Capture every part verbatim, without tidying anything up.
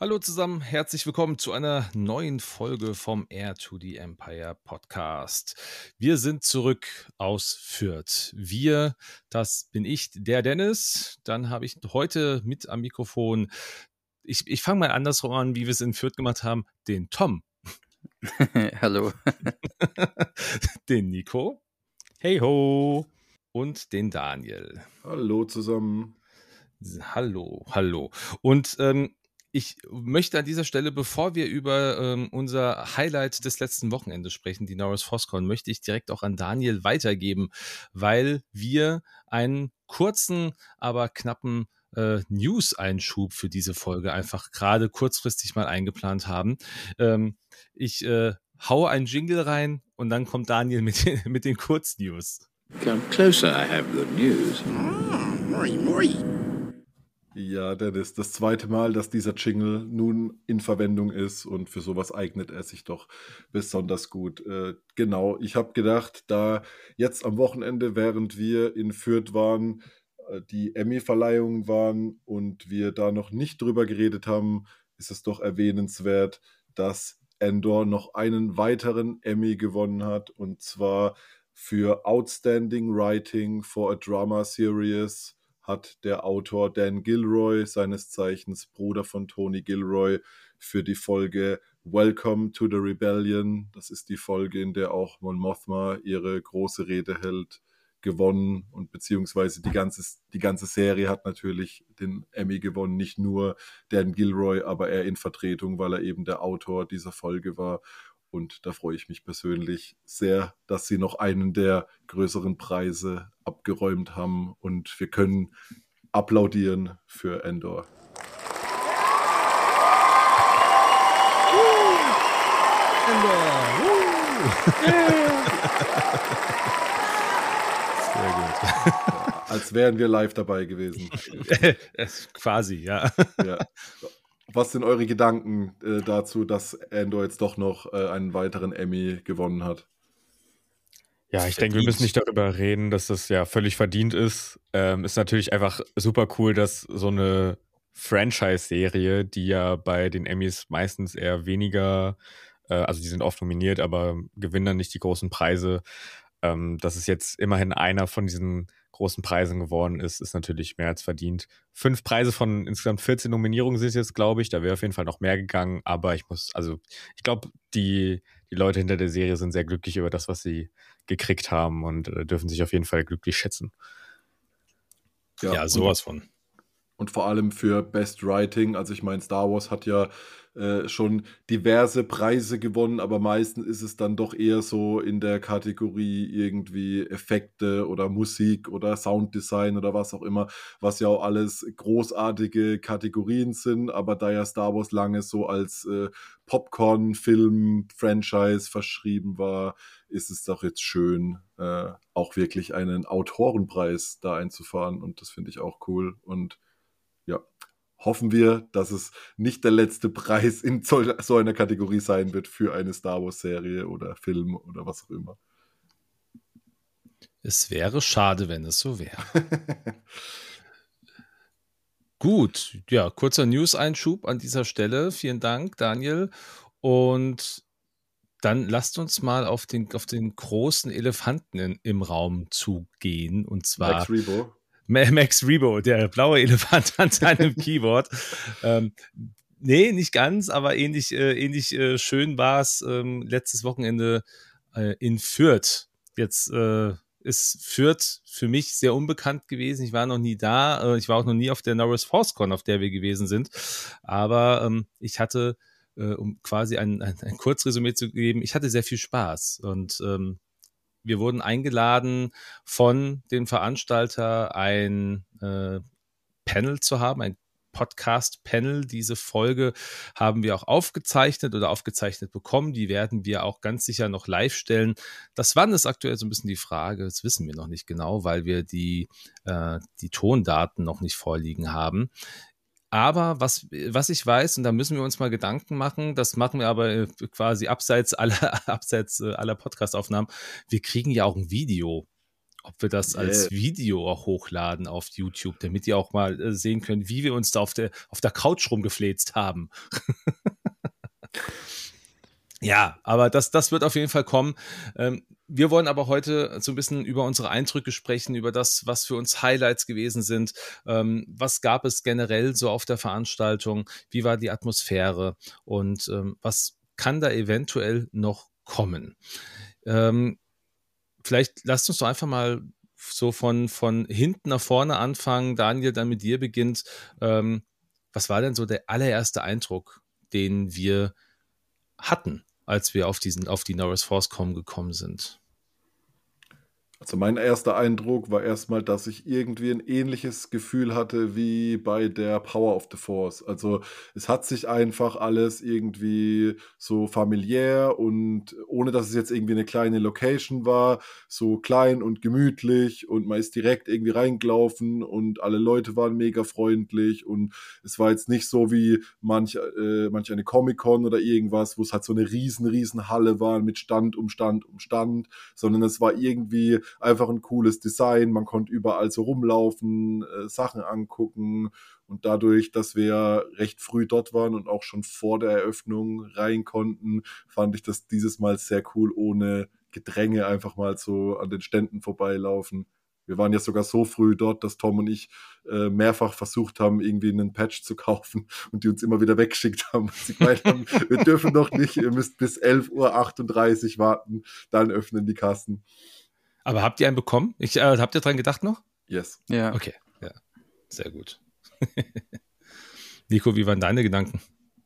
Hallo zusammen, herzlich willkommen zu einer neuen Folge vom Heir to the Empire Podcast. Wir sind zurück aus Fürth. Wir, das bin ich, der Dennis. Dann habe ich heute mit am Mikrofon, ich, ich fange mal andersrum an, wie wir es in Fürth gemacht haben, den Tom. Hallo. Den Nico. Hey ho. Und den Daniel. Hallo zusammen. Hallo, hallo. Und ähm, ich möchte an dieser Stelle, bevor wir über ähm, unser Highlight des letzten Wochenendes sprechen, die Norris Foscon, möchte ich direkt auch an Daniel weitergeben, weil wir einen kurzen, aber knappen äh, News-Einschub für diese Folge einfach gerade kurzfristig mal eingeplant haben. Ähm, ich äh, haue einen Jingle rein und dann kommt Daniel mit den, mit den Kurznews. Come closer, I have good news. Mm, moi, moi. Ja, Dennis, das zweite Mal, dass dieser Jingle nun in Verwendung ist und für sowas eignet er sich doch besonders gut. Äh, genau, ich habe gedacht, da jetzt am Wochenende, während wir in Fürth waren, äh, die Emmy-Verleihungen waren und wir da noch nicht drüber geredet haben, ist es doch erwähnenswert, dass Andor noch einen weiteren Emmy gewonnen hat, und zwar für Outstanding Writing for a Drama Series hat der Autor Dan Gilroy, seines Zeichens Bruder von Tony Gilroy, für die Folge Welcome to the Rebellion, das ist die Folge, in der auch Mon Mothma ihre große Rede hält, gewonnen, und beziehungsweise die ganze, die ganze Serie hat natürlich den Emmy gewonnen, nicht nur Dan Gilroy, aber er in Vertretung, weil er eben der Autor dieser Folge war. Und da freue ich mich persönlich sehr, dass sie noch einen der größeren Preise abgeräumt haben. Und wir können applaudieren für Andor. Uh, Andor! Uh. Sehr gut. Ja, als wären wir live dabei gewesen. Quasi, ja. Ja. Was sind eure Gedanken äh, dazu, dass Andor jetzt doch noch äh, einen weiteren Emmy gewonnen hat? Ja, ich denke, wir müssen nicht darüber reden, dass das ja völlig verdient ist. Ähm, ist natürlich einfach super cool, dass so eine Franchise-Serie, die ja bei den Emmys meistens eher weniger, äh, also die sind oft nominiert, aber gewinnen dann nicht die großen Preise. Ähm, dass es jetzt immerhin einer von diesen großen Preisen geworden ist, ist natürlich mehr als verdient. Fünf Preise von insgesamt vierzehn Nominierungen sind es jetzt, glaube ich. Da wäre auf jeden Fall noch mehr gegangen. Aber ich muss, also ich glaube, die, die Leute hinter der Serie sind sehr glücklich über das, was sie gekriegt haben, und äh, dürfen sich auf jeden Fall glücklich schätzen. Ja, ja, sowas von. Und vor allem für Best Writing, also ich meine, Star Wars hat ja äh, schon diverse Preise gewonnen, aber meistens ist es dann doch eher so in der Kategorie irgendwie Effekte oder Musik oder Sounddesign oder was auch immer, was ja auch alles großartige Kategorien sind, aber da ja Star Wars lange so als äh, Popcorn-Film-Franchise verschrieben war, ist es doch jetzt schön, äh, auch wirklich einen Autorenpreis da einzufahren, und das finde ich auch cool. Und ja, hoffen wir, dass es nicht der letzte Preis in so, so einer Kategorie sein wird für eine Star Wars-Serie oder Film oder was auch immer. Es wäre schade, wenn es so wäre. Gut, ja, kurzer News-Einschub an dieser Stelle. Vielen Dank, Daniel. Und dann lasst uns mal auf den, auf den großen Elefanten in, im Raum zugehen. Und zwar Max Rebo. Max Rebo, der blaue Elefant an seinem Keyboard. ähm, nee, nicht ganz, aber ähnlich, äh, ähnlich äh, schön war es ähm, letztes Wochenende äh, in Fürth. Jetzt äh, ist Fürth für mich sehr unbekannt gewesen. Ich war noch nie da. Äh, ich war auch noch nie auf der Norris Foscon, auf der wir gewesen sind. Aber ähm, ich hatte, äh, um quasi ein, ein, ein Kurzresümee zu geben, ich hatte sehr viel Spaß. Und ähm, wir wurden eingeladen von dem Veranstalter, ein äh, Panel zu haben, ein Podcast-Panel. Diese Folge haben wir auch aufgezeichnet oder aufgezeichnet bekommen. Die werden wir auch ganz sicher noch live stellen. Das wann ist aktuell so ein bisschen die Frage. Das wissen wir noch nicht genau, weil wir die, äh, die Tondaten noch nicht vorliegen haben. Aber was, was ich weiß, und da müssen wir uns mal Gedanken machen, das machen wir aber quasi abseits aller, abseits aller Podcast-Aufnahmen, wir kriegen ja auch ein Video ob wir das Yeah. als Video auch hochladen auf YouTube, damit ihr auch mal äh, sehen könnt, wie wir uns da auf der, auf der Couch rumgefläzt haben. Ja, aber das, das wird auf jeden Fall kommen. Ähm, wir wollen aber heute so ein bisschen über unsere Eindrücke sprechen, über das, was für uns Highlights gewesen sind. Ähm, was gab es generell so auf der Veranstaltung? Wie war die Atmosphäre? Und ähm, was kann da eventuell noch kommen? Ähm, vielleicht lasst uns doch einfach mal so von, von hinten nach vorne anfangen. Daniel, dann mit dir beginnt. Ähm, was war denn so der allererste Eindruck, den wir hatten, als wir auf diesen, auf die Norris ForceCon gekommen sind? Also mein erster Eindruck war erstmal, dass ich irgendwie ein ähnliches Gefühl hatte wie bei der Power of the Force. Also es hat sich einfach alles irgendwie so familiär und ohne dass es jetzt irgendwie eine kleine Location war, so klein und gemütlich und man ist direkt irgendwie reingelaufen und alle Leute waren mega freundlich und es war jetzt nicht so wie manch, äh, manch eine Comic-Con oder irgendwas, wo es halt so eine riesen, riesen Halle war mit Stand um Stand um Stand, sondern es war irgendwie einfach ein cooles Design, man konnte überall so rumlaufen, äh, Sachen angucken und dadurch, dass wir recht früh dort waren und auch schon vor der Eröffnung rein konnten, fand ich das dieses Mal sehr cool, ohne Gedränge einfach mal so an den Ständen vorbeilaufen. Wir waren ja sogar so früh dort, dass Tom und ich äh, mehrfach versucht haben, irgendwie einen Patch zu kaufen und die uns immer wieder weggeschickt haben. Sie gemeint haben, wir dürfen noch nicht, ihr müsst bis elf Uhr achtunddreißig warten, dann öffnen die Kassen. Aber habt ihr einen bekommen? Ich, äh, habt ihr dran gedacht noch? Yes. Ja. Okay, ja, sehr gut. Nico, wie waren deine Gedanken?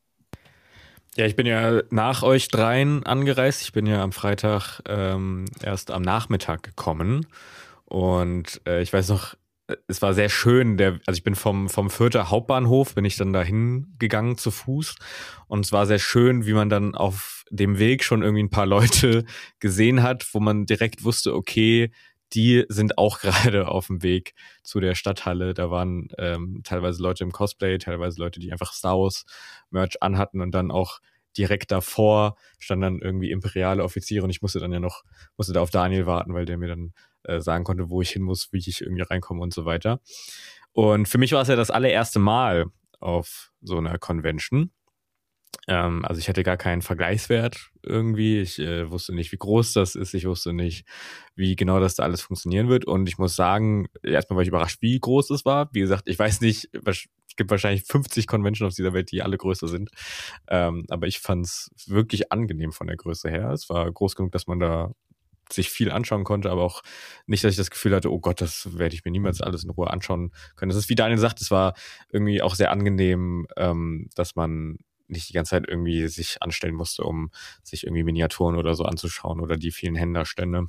Ja, ich bin ja nach euch dreien angereist. Ich bin ja am Freitag ähm, erst am Nachmittag gekommen. Und äh, ich weiß noch, es war sehr schön. Der, also ich bin vom, vom Fürther Hauptbahnhof, bin ich dann dahin gegangen zu Fuß. Und es war sehr schön, wie man dann auf dem Weg schon irgendwie ein paar Leute gesehen hat, wo man direkt wusste, okay, die sind auch gerade auf dem Weg zu der Stadthalle. Da waren ähm, teilweise Leute im Cosplay, teilweise Leute, die einfach Star Wars Merch anhatten und dann auch direkt davor standen dann irgendwie imperiale Offiziere und ich musste dann ja noch, musste da auf Daniel warten, weil der mir dann äh, sagen konnte, wo ich hin muss, wie ich irgendwie reinkomme und so weiter. Und für mich war es ja das allererste Mal auf so einer Convention. Ähm, also ich hatte gar keinen Vergleichswert irgendwie. Ich äh, wusste nicht, wie groß das ist. Ich wusste nicht, wie genau das da alles funktionieren wird. Und ich muss sagen, erstmal war ich überrascht, wie groß es war. Wie gesagt, ich weiß nicht, es gibt wahrscheinlich fünfzig Conventions auf dieser Welt, die alle größer sind. Ähm, aber ich fand es wirklich angenehm von der Größe her. Es war groß genug, dass man da sich viel anschauen konnte, aber auch nicht, dass ich das Gefühl hatte, oh Gott, das werde ich mir niemals alles in Ruhe anschauen können. Das ist, wie Daniel sagt, es war irgendwie auch sehr angenehm, ähm, dass man nicht die ganze Zeit irgendwie sich anstellen musste, um sich irgendwie Miniaturen oder so anzuschauen oder die vielen Händlerstände.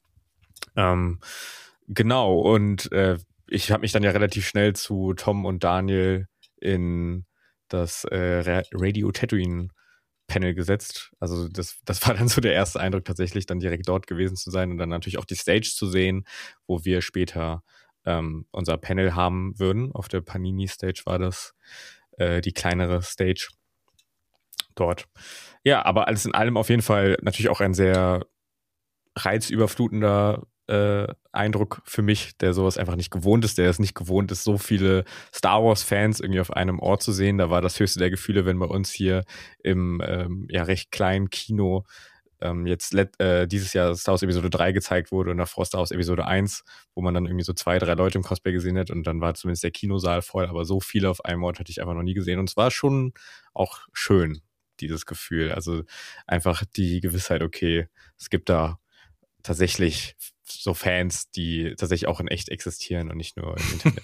Ähm, genau, und äh, ich habe mich dann ja relativ schnell zu Tom und Daniel in das äh, Radio Tatooine Panel gesetzt. Also das, das war dann so der erste Eindruck, tatsächlich dann direkt dort gewesen zu sein und dann natürlich auch die Stage zu sehen, wo wir später ähm, unser Panel haben würden. Auf der Panini-Stage war das äh, die kleinere Stage dort. Ja, aber alles in allem auf jeden Fall natürlich auch ein sehr reizüberflutender äh, Eindruck für mich, der sowas einfach nicht gewohnt ist, der es nicht gewohnt ist, so viele Star Wars-Fans irgendwie auf einem Ort zu sehen. Da war das höchste der Gefühle, wenn bei uns hier im ähm, ja recht kleinen Kino ähm, jetzt let, äh, dieses Jahr Star Wars Episode drei gezeigt wurde und davor Star Wars Episode eins, wo man dann irgendwie so zwei, drei Leute im Cosplay gesehen hat und dann war zumindest der Kinosaal voll, aber so viele auf einem Ort hatte ich einfach noch nie gesehen und es war schon auch schön, dieses Gefühl. Also einfach die Gewissheit, okay, es gibt da tatsächlich so Fans, die tatsächlich auch in echt existieren und nicht nur im Internet.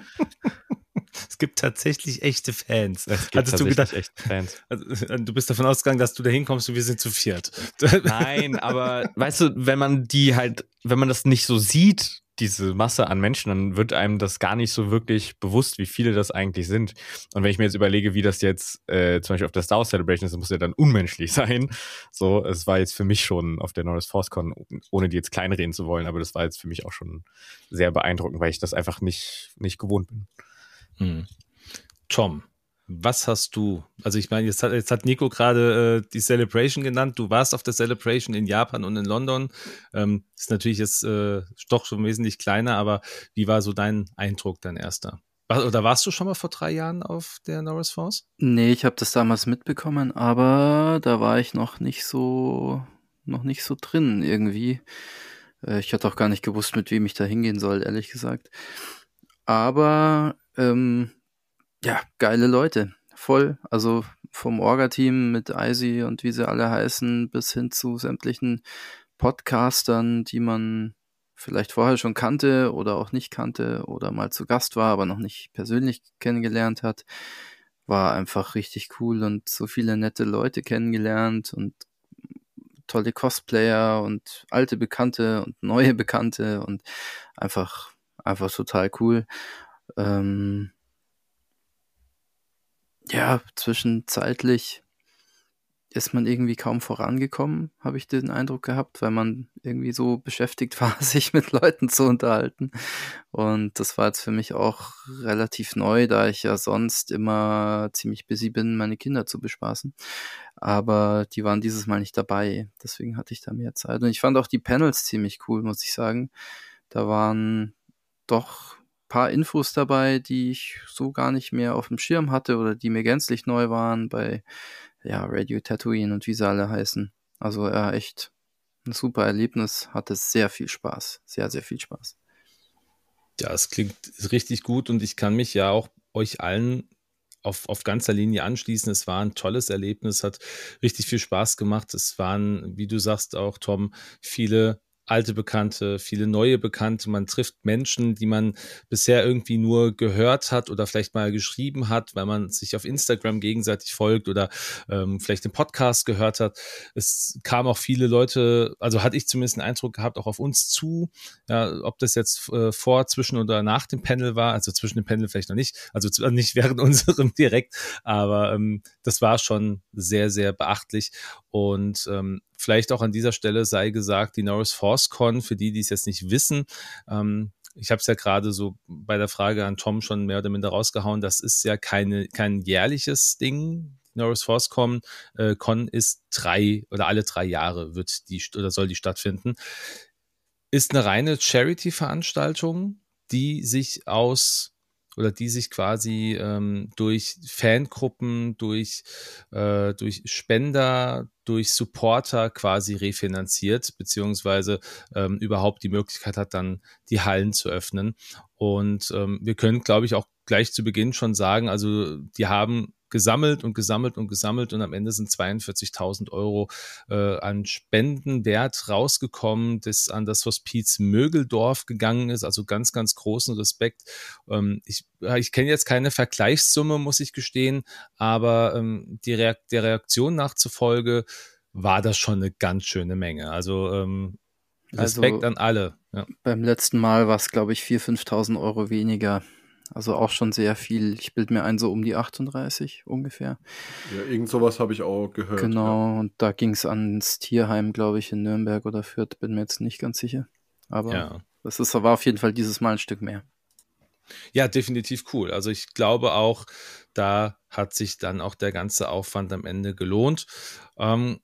Es gibt tatsächlich echte Fans. Es gibt Hattest tatsächlich du gedacht, echte Fans. Also, du bist davon ausgegangen, dass du da hinkommst und wir sind zu viert. Nein, aber weißt du, wenn man die halt, wenn man das nicht so sieht, diese Masse an Menschen, dann wird einem das gar nicht so wirklich bewusst, wie viele das eigentlich sind. Und wenn ich mir jetzt überlege, wie das jetzt äh, zum Beispiel auf der Star Wars Celebration ist, das muss ja dann unmenschlich sein. So, es war jetzt für mich schon auf der Norris ForceCon, ohne die jetzt kleinreden zu wollen, aber das war jetzt für mich auch schon sehr beeindruckend, weil ich das einfach nicht, nicht gewohnt bin. Hm. Tom, Was hast du? Also ich meine, jetzt hat, jetzt hat Nico gerade äh, die Celebration genannt. Du warst auf der Celebration in Japan und in London. Ähm, ist natürlich jetzt äh, doch schon wesentlich kleiner, aber wie war so dein Eindruck, dein erster? War, oder warst du schon mal vor drei Jahren auf der Norris Force? Nee, ich habe das damals mitbekommen, aber da war ich noch nicht so, noch nicht so drin irgendwie. Äh, ich hatte auch gar nicht gewusst, mit wem ich da hingehen soll, ehrlich gesagt. Aber ähm, ja, geile Leute. Voll. Also vom Orga-Team mit Icy und wie sie alle heißen, bis hin zu sämtlichen Podcastern, die man vielleicht vorher schon kannte oder auch nicht kannte oder mal zu Gast war, aber noch nicht persönlich kennengelernt hat. War einfach richtig cool und so viele nette Leute kennengelernt und tolle Cosplayer und alte Bekannte und neue Bekannte und einfach, einfach total cool. Ähm, ja, zwischenzeitlich ist man irgendwie kaum vorangekommen, habe ich den Eindruck gehabt, weil man irgendwie so beschäftigt war, sich mit Leuten zu unterhalten. Und das war jetzt für mich auch relativ neu, da ich ja sonst immer ziemlich busy bin, meine Kinder zu bespaßen. Aber die waren dieses Mal nicht dabei, deswegen hatte ich da mehr Zeit. Und ich fand auch die Panels ziemlich cool, muss ich sagen. Da waren doch paar Infos dabei, die ich so gar nicht mehr auf dem Schirm hatte oder die mir gänzlich neu waren bei ja, Radio Tatooine und wie sie alle heißen. Also ja, echt ein super Erlebnis, hatte sehr viel Spaß, sehr, sehr viel Spaß. Ja, es klingt richtig gut und ich kann mich ja auch euch allen auf, auf ganzer Linie anschließen. Es war ein tolles Erlebnis, hat richtig viel Spaß gemacht. Es waren, wie du sagst auch, Tom, viele alte Bekannte, viele neue Bekannte. Man trifft Menschen, die man bisher irgendwie nur gehört hat oder vielleicht mal geschrieben hat, weil man sich auf Instagram gegenseitig folgt oder ähm, vielleicht den Podcast gehört hat. Es kamen auch viele Leute, also hatte ich zumindest einen Eindruck gehabt, auch auf uns zu. Ja, ob das jetzt äh, vor, zwischen oder nach dem Panel war, also zwischen dem Panel vielleicht noch nicht, also nicht während unserem direkt, aber ähm, das war schon sehr, sehr beachtlich und ähm, vielleicht auch an dieser Stelle sei gesagt, die Norris Force Con, für die, die es jetzt nicht wissen, ähm, ich habe es ja gerade so bei der Frage an Tom schon mehr oder minder rausgehauen, das ist ja keine, kein jährliches Ding. Norris Force Con, äh, Con ist drei oder alle drei Jahre wird die oder soll die stattfinden. Ist eine reine Charity-Veranstaltung, die sich aus oder die sich quasi ähm, durch Fangruppen, durch, äh, durch Spender, durch Supporter quasi refinanziert, beziehungsweise ähm, überhaupt die Möglichkeit hat, dann die Hallen zu öffnen. Und ähm, wir können, glaube ich, auch gleich zu Beginn schon sagen, also die haben gesammelt und gesammelt und gesammelt und am Ende sind zweiundvierzigtausend Euro äh, an Spendenwert rausgekommen, das an das Hospiz Mögeldorf gegangen ist, also ganz, ganz großen Respekt. Ähm, ich ich kenne jetzt keine Vergleichssumme, muss ich gestehen, aber ähm, die Reakt- der Reaktion nachzufolge war das schon eine ganz schöne Menge. Also ähm, Respekt also, an alle. Ja. Beim letzten Mal war es, glaube ich, viertausend, fünftausend Euro weniger. Also auch schon sehr viel. Ich bilde mir ein, so um die achtunddreißig ungefähr. Ja, irgend sowas habe ich auch gehört. Genau, ja. und da ging es ans Tierheim, glaube ich, in Nürnberg oder Fürth, bin mir jetzt nicht ganz sicher. Aber Ja. das ist, war auf jeden Fall dieses Mal ein Stück mehr. Ja, definitiv cool. Also ich glaube auch, da hat sich dann auch der ganze Aufwand am Ende gelohnt. Ähm,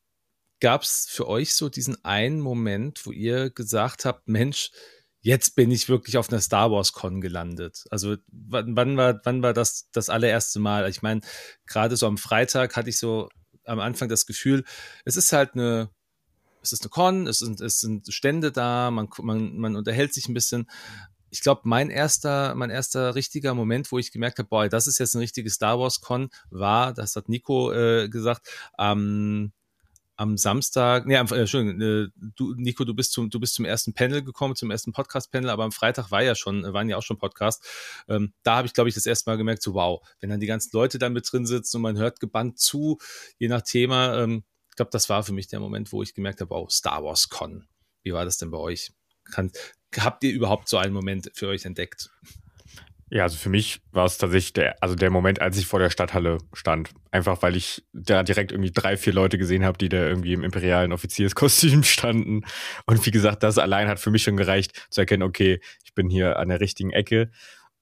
Gab es für euch so diesen einen Moment, wo ihr gesagt habt, Mensch, jetzt bin ich wirklich auf einer Star Wars Con gelandet? Also wann, wann war, wann war das das allererste Mal? Ich meine, gerade so am Freitag hatte ich so am Anfang das Gefühl, es ist halt eine es ist eine Con, es sind, es sind Stände da, man, man, man unterhält sich ein bisschen. Ich glaube, mein erster, mein erster richtiger Moment, wo ich gemerkt habe, boah, das ist jetzt ein richtiges Star Wars Con, war, das hat Nico äh, gesagt, am, am Samstag, nee, am, äh, Entschuldigung, äh, du, Nico, du bist zum, du bist zum ersten Panel gekommen, zum ersten Podcast-Panel, aber am Freitag war ja schon, waren ja auch schon Podcasts. Ähm, da habe ich, glaube ich, das erste Mal gemerkt, so wow, wenn dann die ganzen Leute da mit drin sitzen und man hört gebannt zu, je nach Thema, ähm, ich glaube, das war für mich der Moment, wo ich gemerkt habe, oh, Star Wars Con. Wie war das denn bei euch? Kann, habt ihr überhaupt so einen Moment für euch entdeckt? Ja, also für mich war es tatsächlich der, also der Moment, als ich vor der Stadthalle stand. Einfach, weil ich da direkt irgendwie drei, vier Leute gesehen habe, die da irgendwie im imperialen Offizierskostüm standen. Und wie gesagt, das allein hat für mich schon gereicht, zu erkennen, okay, ich bin hier an der richtigen Ecke.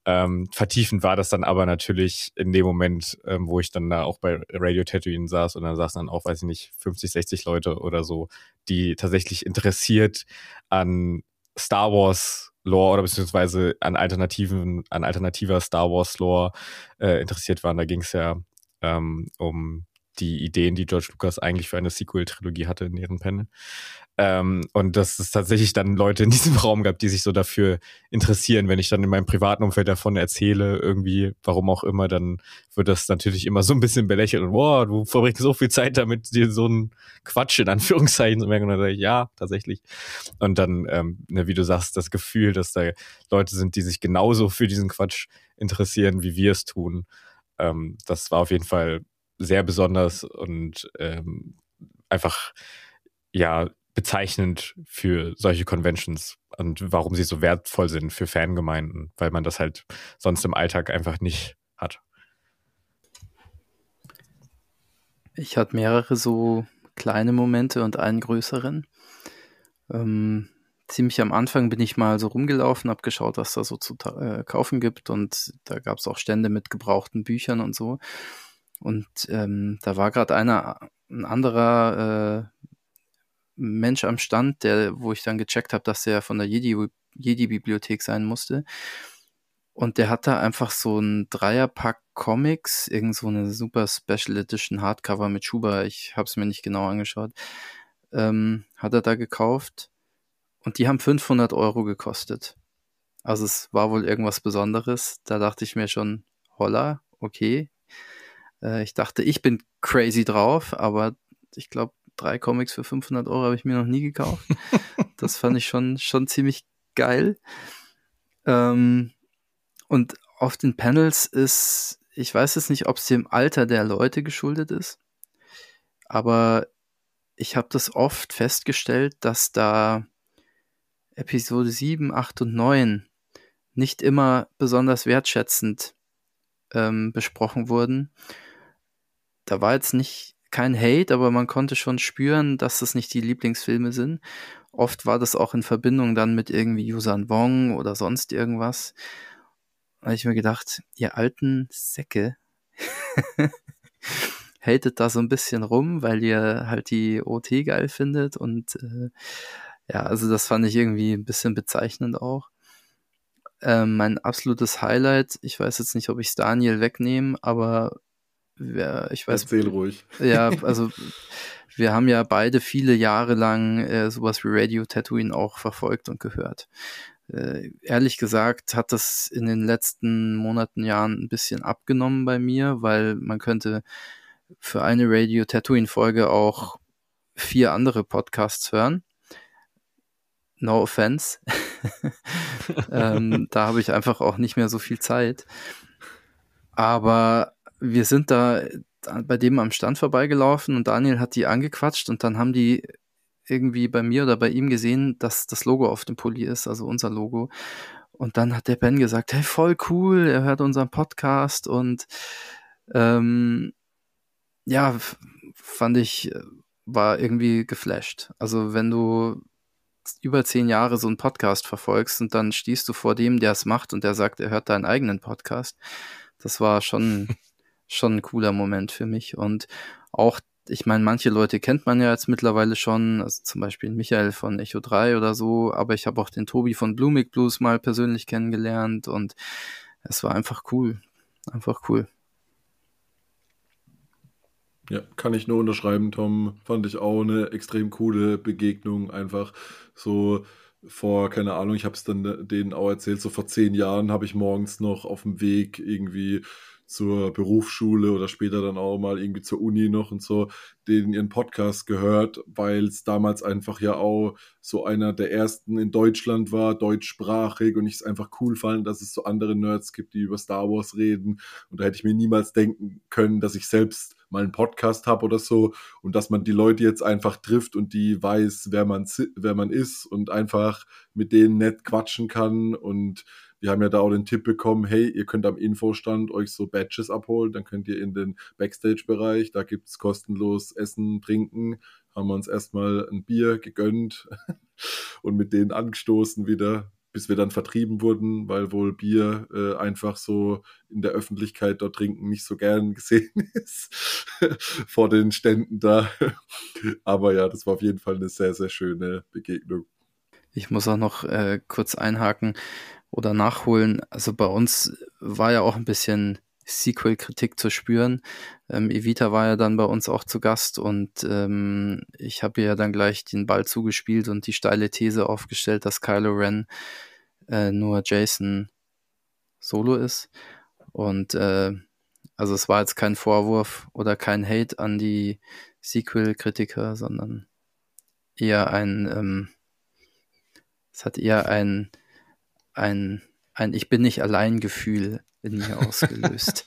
Ähm, vertiefend war das dann aber natürlich in dem Moment, ähm, wo ich dann da auch bei Radio Tatooine saß und dann saßen dann auch, weiß ich nicht, fünfzig, sechzig Leute oder so, die tatsächlich interessiert an Star Wars Lore oder beziehungsweise an alternativen, an alternativer Star Wars Lore äh, interessiert waren. Da ging es ja ähm, um die Ideen, die George Lucas eigentlich für eine Sequel-Trilogie hatte in ihrem Panel. Ähm, und dass es tatsächlich dann Leute in diesem Raum gab, die sich so dafür interessieren. Wenn ich dann in meinem privaten Umfeld davon erzähle, irgendwie, warum auch immer, dann wird das natürlich immer so ein bisschen belächelt und wow, du verbringst so viel Zeit damit, dir so einen Quatsch in Anführungszeichen zu merken. Und dann sage ich, ja, tatsächlich. Und dann, ähm, ne, wie du sagst, das Gefühl, dass da Leute sind, die sich genauso für diesen Quatsch interessieren, wie wir es tun. Ähm, das war auf jeden Fall sehr besonders und ähm, einfach, ja, bezeichnend für solche Conventions und warum sie so wertvoll sind für Fangemeinden, weil man das halt sonst im Alltag einfach nicht hat. Ich hatte mehrere so kleine Momente und einen größeren. Ähm, ziemlich am Anfang bin ich mal so rumgelaufen, habe geschaut, was da so zu ta- äh, kaufen gibt und da gab es auch Stände mit gebrauchten Büchern und so. Und ähm, da war gerade einer, ein anderer äh, Mensch am Stand, der, wo ich dann gecheckt habe, dass der von der Jedi, Jedi-Bibliothek sein musste. Und der hat da einfach so ein Dreierpack Comics, irgend so eine super Special Edition Hardcover mit Schuber, ich habe es mir nicht genau angeschaut, ähm, hat er da gekauft. Und die haben fünfhundert Euro gekostet. Also es war wohl irgendwas Besonderes. Da dachte ich mir schon, holla, okay. Äh, ich dachte, ich bin crazy drauf, aber ich glaube, drei Comics für fünfhundert Euro habe ich mir noch nie gekauft. Das fand ich schon, schon ziemlich geil. Ähm, und auf den Panels ist, ich weiß jetzt nicht, ob es dem Alter der Leute geschuldet ist, aber ich habe das oft festgestellt, dass da Episode sieben, acht und neun nicht immer besonders wertschätzend ähm, besprochen wurden. Da war jetzt nicht kein Hate, aber man konnte schon spüren, dass das nicht die Lieblingsfilme sind. Oft war das auch in Verbindung dann mit irgendwie Yuuzhan Vong oder sonst irgendwas. Da habe ich mir gedacht, ihr alten Säcke, hatet da so ein bisschen rum, weil ihr halt die O T geil findet und äh, ja, also das fand ich irgendwie ein bisschen bezeichnend auch. Ähm, mein absolutes Highlight, ich weiß jetzt nicht, ob ich es Daniel wegnehme, aber wer, ich weiß... Erzähl ruhig. Ja, also wir haben ja beide viele Jahre lang äh, sowas wie Radio Tatooine auch verfolgt und gehört. Äh, ehrlich gesagt hat das in den letzten Monaten, Jahren ein bisschen abgenommen bei mir, weil man könnte für eine Radio Tatooine Folge auch vier andere Podcasts hören. No offense. ähm, da habe ich einfach auch nicht mehr so viel Zeit. Aber wir sind da bei dem am Stand vorbeigelaufen und Daniel hat die angequatscht und dann haben die irgendwie bei mir oder bei ihm gesehen, dass das Logo auf dem Pulli ist, also unser Logo. Und dann hat der Ben gesagt, hey, voll cool, er hört unseren Podcast und ähm, ja, f- fand ich, äh, war irgendwie geflasht. Also wenn du über zehn Jahre so einen Podcast verfolgst und dann stehst du vor dem, der es macht und der sagt, er hört deinen eigenen Podcast. Das war schon, schon ein cooler Moment für mich. Und auch, ich meine, manche Leute kennt man ja jetzt mittlerweile schon, also zum Beispiel Michael von Echo drei oder so, aber ich habe auch den Tobi von Blumig Blues mal persönlich kennengelernt und es war einfach cool. Einfach cool. Ja, kann ich nur unterschreiben, Tom. Fand ich auch eine extrem coole Begegnung. Einfach so vor, keine Ahnung, ich habe es dann denen auch erzählt, so vor zehn Jahren habe ich morgens noch auf dem Weg irgendwie zur Berufsschule oder später dann auch mal irgendwie zur Uni noch und so, den ihren Podcast gehört, weil es damals einfach ja auch so einer der ersten in Deutschland war, deutschsprachig und ich es einfach cool fand, dass es so andere Nerds gibt, die über Star Wars reden und da hätte ich mir niemals denken können, dass ich selbst mal einen Podcast habe oder so und dass man die Leute jetzt einfach trifft und die weiß, wer man, si- wer man ist und einfach mit denen nett quatschen kann und wir haben ja da auch den Tipp bekommen, hey, ihr könnt am Infostand euch so Badges abholen, dann könnt ihr in den Backstage-Bereich, da gibt es kostenlos Essen, Trinken, haben wir uns erstmal ein Bier gegönnt und mit denen angestoßen wieder. bis wir dann vertrieben wurden, weil wohl Bier äh, einfach so in der Öffentlichkeit dort trinken nicht so gern gesehen ist vor den Ständen da. Aber ja, das war auf jeden Fall eine sehr, sehr schöne Begegnung. Ich muss auch noch äh, kurz einhaken oder nachholen. Also bei uns war ja auch ein bisschen Sequel-Kritik zu spüren. Ähm, Evita war ja dann bei uns auch zu Gast und ähm, ich habe ihr ja dann gleich den Ball zugespielt und die steile These aufgestellt, dass Kylo Ren äh, nur Jason Solo ist. Und äh, also es war jetzt kein Vorwurf oder kein Hate an die Sequel-Kritiker, sondern eher ein ähm, es hat eher ein ein ein Ich bin nicht allein Gefühl in mir ausgelöst.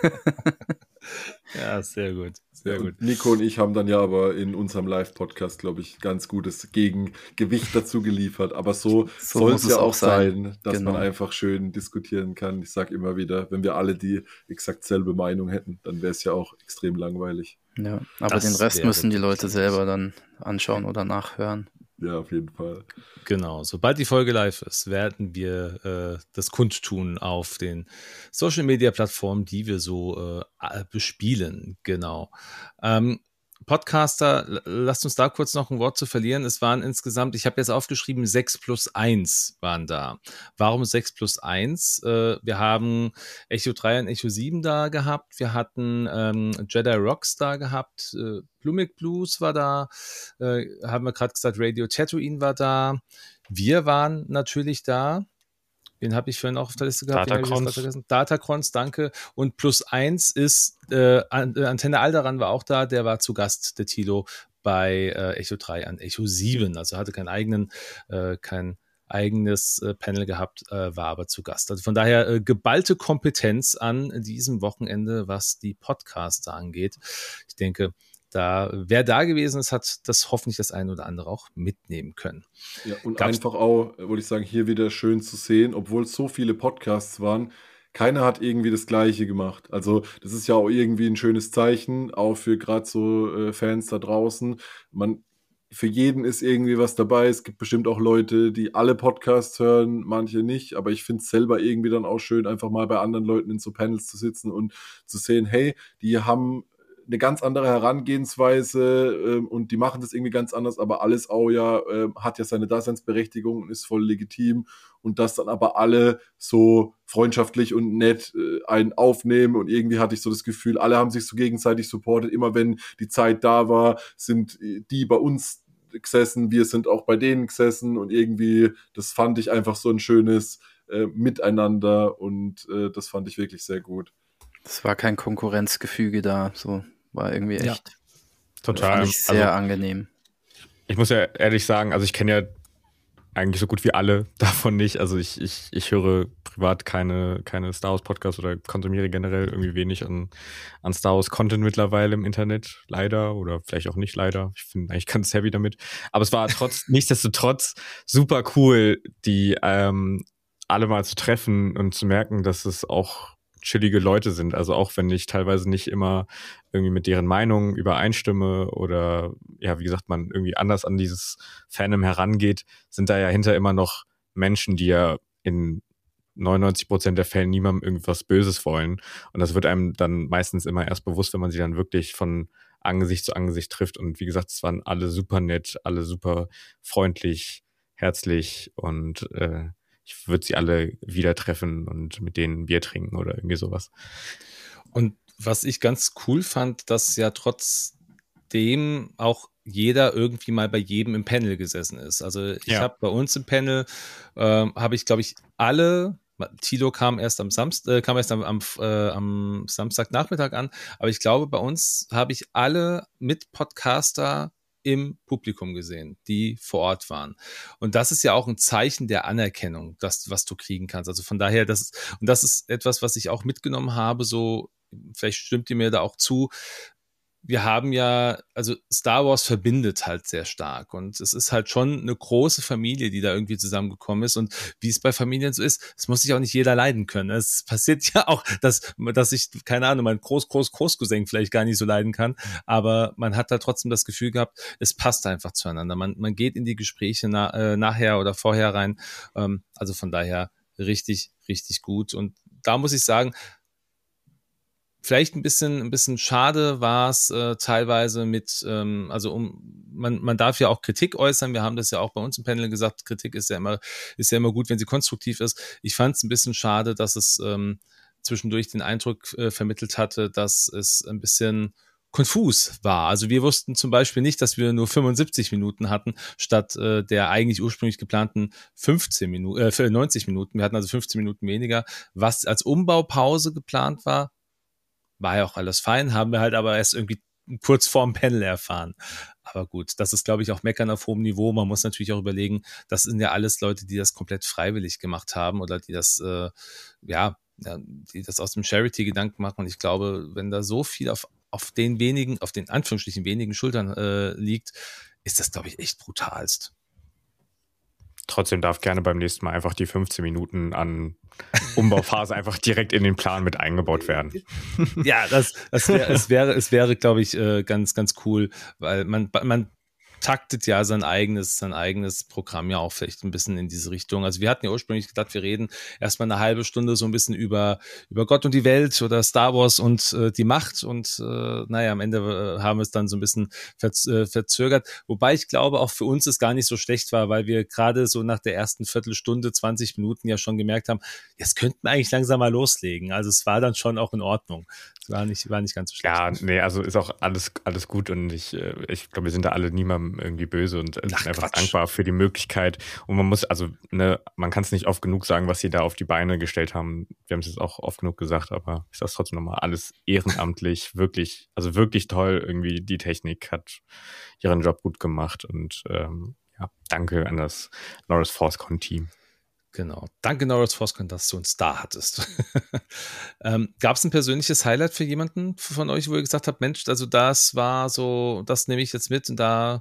Ja, sehr gut, sehr Ja, gut. Nico und ich haben dann ja aber in unserem Live-Podcast, glaube ich, ganz gutes Gegengewicht dazu geliefert. Aber so, So soll muss es es ja auch auch sein. sein, dass Genau. man einfach schön diskutieren kann. Ich sage immer wieder, wenn wir alle die exakt selbe Meinung hätten, dann wäre es ja auch extrem langweilig. Ja, aber Das den Rest wäre müssen die Leute wirklich selber dann anschauen oder nachhören. Ja, auf jeden Fall. Genau, sobald die Folge live ist, werden wir äh, das kundtun auf den Social-Media-Plattformen, die wir so äh, bespielen. Genau. Ähm, Podcaster, l- lasst uns da kurz noch ein Wort zu verlieren. Es waren insgesamt, ich habe jetzt aufgeschrieben, sechs plus eins waren da. Warum sechs plus eins? Äh, wir haben Echo drei und Echo sieben da gehabt. Wir hatten ähm, Jedi Rocks da gehabt. Äh, Blumig Blues war da. Äh, haben wir gerade gesagt, Radio Tatooine war da. Wir waren natürlich da. Wen habe ich vorhin auch auf der Liste gehabt? Wen hab ich jetzt Datacrons. gerade vergessen? Datacrons, danke. Und plus eins ist, äh, An- äh, Antenne Alderan war auch da, der war zu Gast, der Tilo, bei äh, Echo drei an Echo sieben. Also hatte keinen eigenen, äh, kein eigenes äh, Panel gehabt, äh, war aber zu Gast. Also von daher äh, geballte Kompetenz an diesem Wochenende, was die Podcaster angeht. Ich denke, da, wer da gewesen ist, hat das hoffentlich das eine oder andere auch mitnehmen können. Ja, und Gab's- einfach auch, äh, wollte ich sagen, hier wieder schön zu sehen, obwohl es so viele Podcasts waren, keiner hat irgendwie das Gleiche gemacht. Also das ist ja auch irgendwie ein schönes Zeichen, auch für gerade so äh, Fans da draußen. Man, für jeden ist irgendwie was dabei. Es gibt bestimmt auch Leute, die alle Podcasts hören, manche nicht. Aber ich finde es selber irgendwie dann auch schön, einfach mal bei anderen Leuten in so Panels zu sitzen und zu sehen, hey, die haben eine ganz andere Herangehensweise ähm, und die machen das irgendwie ganz anders, aber alles auch ja, äh, hat ja seine Daseinsberechtigung und ist voll legitim und dass dann aber alle so freundschaftlich und nett äh, einen aufnehmen und irgendwie hatte ich so das Gefühl, alle haben sich so gegenseitig supportet, immer wenn die Zeit da war, sind die bei uns gesessen, wir sind auch bei denen gesessen und irgendwie, das fand ich einfach so ein schönes äh, Miteinander und äh, das fand ich wirklich sehr gut. Es war kein Konkurrenzgefüge da, so war irgendwie Ja. echt Total. fand ich sehr Also, angenehm. ich muss ja ehrlich sagen, also ich kenne ja eigentlich so gut wie alle davon nicht. Also ich, ich, ich höre privat keine, keine Star Wars Podcasts oder konsumiere generell irgendwie wenig an, an Star Wars Content mittlerweile im Internet, leider, oder vielleicht auch nicht leider. Ich bin eigentlich ganz heavy damit. Aber es war trotz, nichtsdestotrotz super cool, die ähm, alle mal zu treffen und zu merken, dass es auch chillige Leute sind. Also auch wenn ich teilweise nicht immer irgendwie mit deren Meinung übereinstimme oder ja, wie gesagt, man irgendwie anders an dieses Fandom herangeht, sind da ja hinter immer noch Menschen, die ja in neunundneunzig Prozent der Fälle niemandem irgendwas Böses wollen. Und das wird einem dann meistens immer erst bewusst, wenn man sie dann wirklich von Angesicht zu Angesicht trifft. Und wie gesagt, es waren alle super nett, alle super freundlich, herzlich und äh, ich würde sie alle wieder treffen und mit denen Bier trinken oder irgendwie sowas. Und was ich ganz cool fand, dass ja trotzdem auch jeder irgendwie mal bei jedem im Panel gesessen ist. Also ich Ja. habe bei uns im Panel, ähm, habe ich glaube ich alle, Tilo kam erst am Samstag, äh, kam erst am, am, äh, am Samstagnachmittag an, aber ich glaube bei uns habe ich alle Mit-Podcaster im Publikum gesehen, die vor Ort waren. Und das ist ja auch ein Zeichen der Anerkennung, das, was du kriegen kannst. Also von daher, das ist, und das ist etwas, was ich auch mitgenommen habe, so, vielleicht stimmt ihr mir da auch zu, wir haben ja, also Star Wars verbindet halt sehr stark und es ist halt schon eine große Familie, die da irgendwie zusammengekommen ist und wie es bei Familien so ist, es muss sich auch nicht jeder leiden können. Es passiert ja auch, dass, dass ich, keine Ahnung, mein Groß, Groß, Großcousin vielleicht gar nicht so leiden kann, aber man hat da trotzdem das Gefühl gehabt, es passt einfach zueinander. Man, man geht in die Gespräche na, äh, nachher oder vorher rein, ähm, also von daher richtig, richtig gut und da muss ich sagen, vielleicht ein bisschen, ein bisschen schade war es äh, teilweise mit, ähm, also um, man, man darf ja auch Kritik äußern. Wir haben das ja auch bei uns im Panel gesagt. Kritik ist ja immer, ist ja immer gut, wenn sie konstruktiv ist. Ich fand es ein bisschen schade, dass es ähm, zwischendurch den Eindruck äh, vermittelt hatte, dass es ein bisschen konfus war. Also wir wussten zum Beispiel nicht, dass wir nur fünfundsiebzig Minuten hatten, statt äh, der eigentlich ursprünglich geplanten fünfzehn Minuten, äh, neunzig Minuten. Wir hatten also fünfzehn Minuten weniger. Was als Umbaupause geplant war, war ja auch alles fein, haben wir halt aber erst irgendwie kurz vorm Panel erfahren. Aber gut, das ist, glaube ich, auch Meckern auf hohem Niveau. Man muss natürlich auch überlegen, das sind ja alles Leute, die das komplett freiwillig gemacht haben oder die das, äh, ja, die das aus dem Charity-Gedanken machen. Und ich glaube, wenn da so viel auf, auf den wenigen, auf den Anführungsstrichen wenigen Schultern äh, liegt, ist das, glaube ich, echt brutalst. Trotzdem darf gerne beim nächsten Mal einfach die fünfzehn Minuten an Umbauphase einfach direkt in den Plan mit eingebaut werden. Ja, das, das wär, es wäre, es wäre, glaube ich, ganz, ganz cool, weil man, man taktet ja sein eigenes, sein eigenes Programm ja auch vielleicht ein bisschen in diese Richtung. Also wir hatten ja ursprünglich gedacht, wir reden erstmal eine halbe Stunde so ein bisschen über, über Gott und die Welt oder Star Wars und äh, die Macht und äh, naja, am Ende äh, haben wir es dann so ein bisschen verz äh, verzögert. Wobei ich glaube, auch für uns es gar nicht so schlecht war, weil wir gerade so nach der ersten Viertelstunde, zwanzig Minuten ja schon gemerkt haben, jetzt könnten wir eigentlich langsam mal loslegen. Also es war dann schon auch in Ordnung. Es war nicht, war nicht ganz so schlecht. Ja, nee, also ist auch alles, alles gut und ich, ich glaube, wir sind da alle niemandem irgendwie böse und Ach, sind einfach Quatsch. dankbar für die Möglichkeit. Und man muss, also, ne, man kann es nicht oft genug sagen, was sie da auf die Beine gestellt haben. Wir haben es jetzt auch oft genug gesagt, aber ich sage es trotzdem nochmal, alles ehrenamtlich, wirklich, also wirklich toll. Irgendwie die Technik hat ihren Job gut gemacht und ähm, ja, danke an das Norris ForceCon-Team. Genau. Danke, Norris ForceCon, dass du uns da hattest. ähm, Gab es ein persönliches Highlight für jemanden von euch, wo ihr gesagt habt, Mensch, also das war so, das nehme ich jetzt mit und da,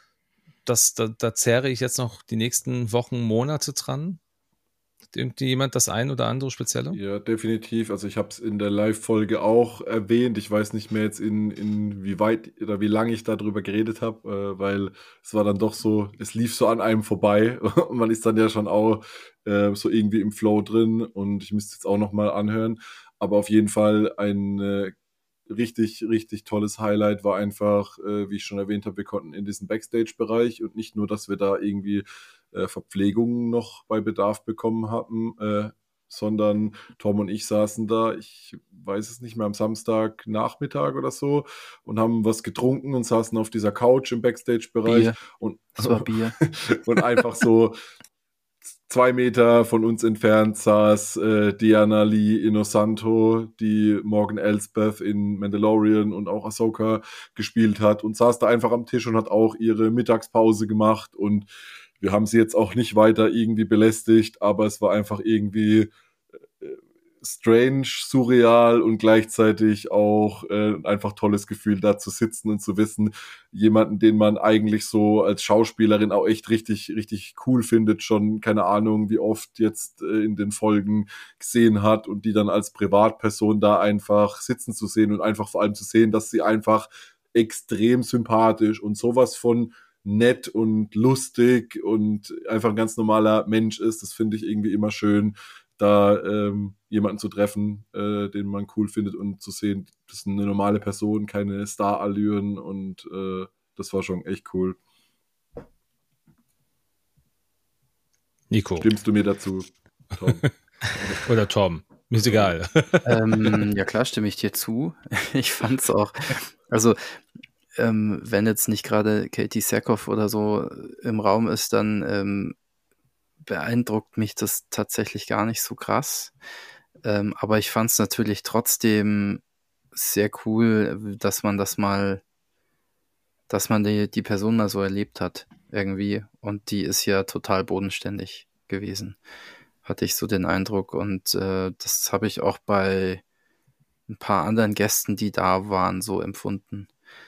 das, da, da zehre ich jetzt noch die nächsten Wochen, Monate dran? Hat irgendwie jemand das ein oder andere Spezielle? Ja, definitiv. Also ich habe es in der Live-Folge auch erwähnt. Ich weiß nicht mehr jetzt in, in wie weit oder wie lange ich darüber geredet habe, äh, weil es war dann doch so, es lief so an einem vorbei und man ist dann ja schon auch äh, so irgendwie im Flow drin und ich müsste jetzt auch nochmal anhören. Aber auf jeden Fall ein äh, richtig, richtig tolles Highlight war einfach, äh, wie ich schon erwähnt habe, wir konnten in diesen Backstage-Bereich und nicht nur, dass wir da irgendwie äh, Verpflegungen noch bei Bedarf bekommen haben, äh, sondern Tom und ich saßen da, ich weiß es nicht mehr, am Samstagnachmittag oder so und haben was getrunken und saßen auf dieser Couch im Backstage-Bereich. Bier. Und, das war Bier. und einfach so zwei Meter von uns entfernt saß äh, Diana Lee Inosanto, die Morgan Elsbeth in Mandalorian und auch Ahsoka gespielt hat und saß da einfach am Tisch und hat auch ihre Mittagspause gemacht und wir haben sie jetzt auch nicht weiter irgendwie belästigt, aber es war einfach irgendwie äh, strange, surreal und gleichzeitig auch äh, einfach tolles Gefühl, da zu sitzen und zu wissen, jemanden, den man eigentlich so als Schauspielerin auch echt richtig, richtig cool findet, schon keine Ahnung, wie oft jetzt äh, in den Folgen gesehen hat und die dann als Privatperson da einfach sitzen zu sehen und einfach vor allem zu sehen, dass sie einfach extrem sympathisch und sowas von nett und lustig und einfach ein ganz normaler Mensch ist. Das finde ich irgendwie immer schön, da ähm, jemanden zu treffen, äh, den man cool findet und zu sehen, das ist eine normale Person, keine Star-Allüren und äh, das war schon echt cool. Nico. Stimmst du mir dazu, Tom? Oder Tom? Mir ist egal. ähm, ja klar, stimme ich dir zu. Ich fand's auch, also ähm, wenn jetzt nicht gerade Katie Sackhoff oder so im Raum ist, dann ähm, beeindruckt mich das tatsächlich gar nicht so krass. Ähm, aber ich fand es natürlich trotzdem sehr cool, dass man das mal, dass man die, die Person mal so erlebt hat irgendwie. Und die ist ja total bodenständig gewesen, hatte ich so den Eindruck. Und äh, das habe ich auch bei ein paar anderen Gästen, die da waren, so empfunden.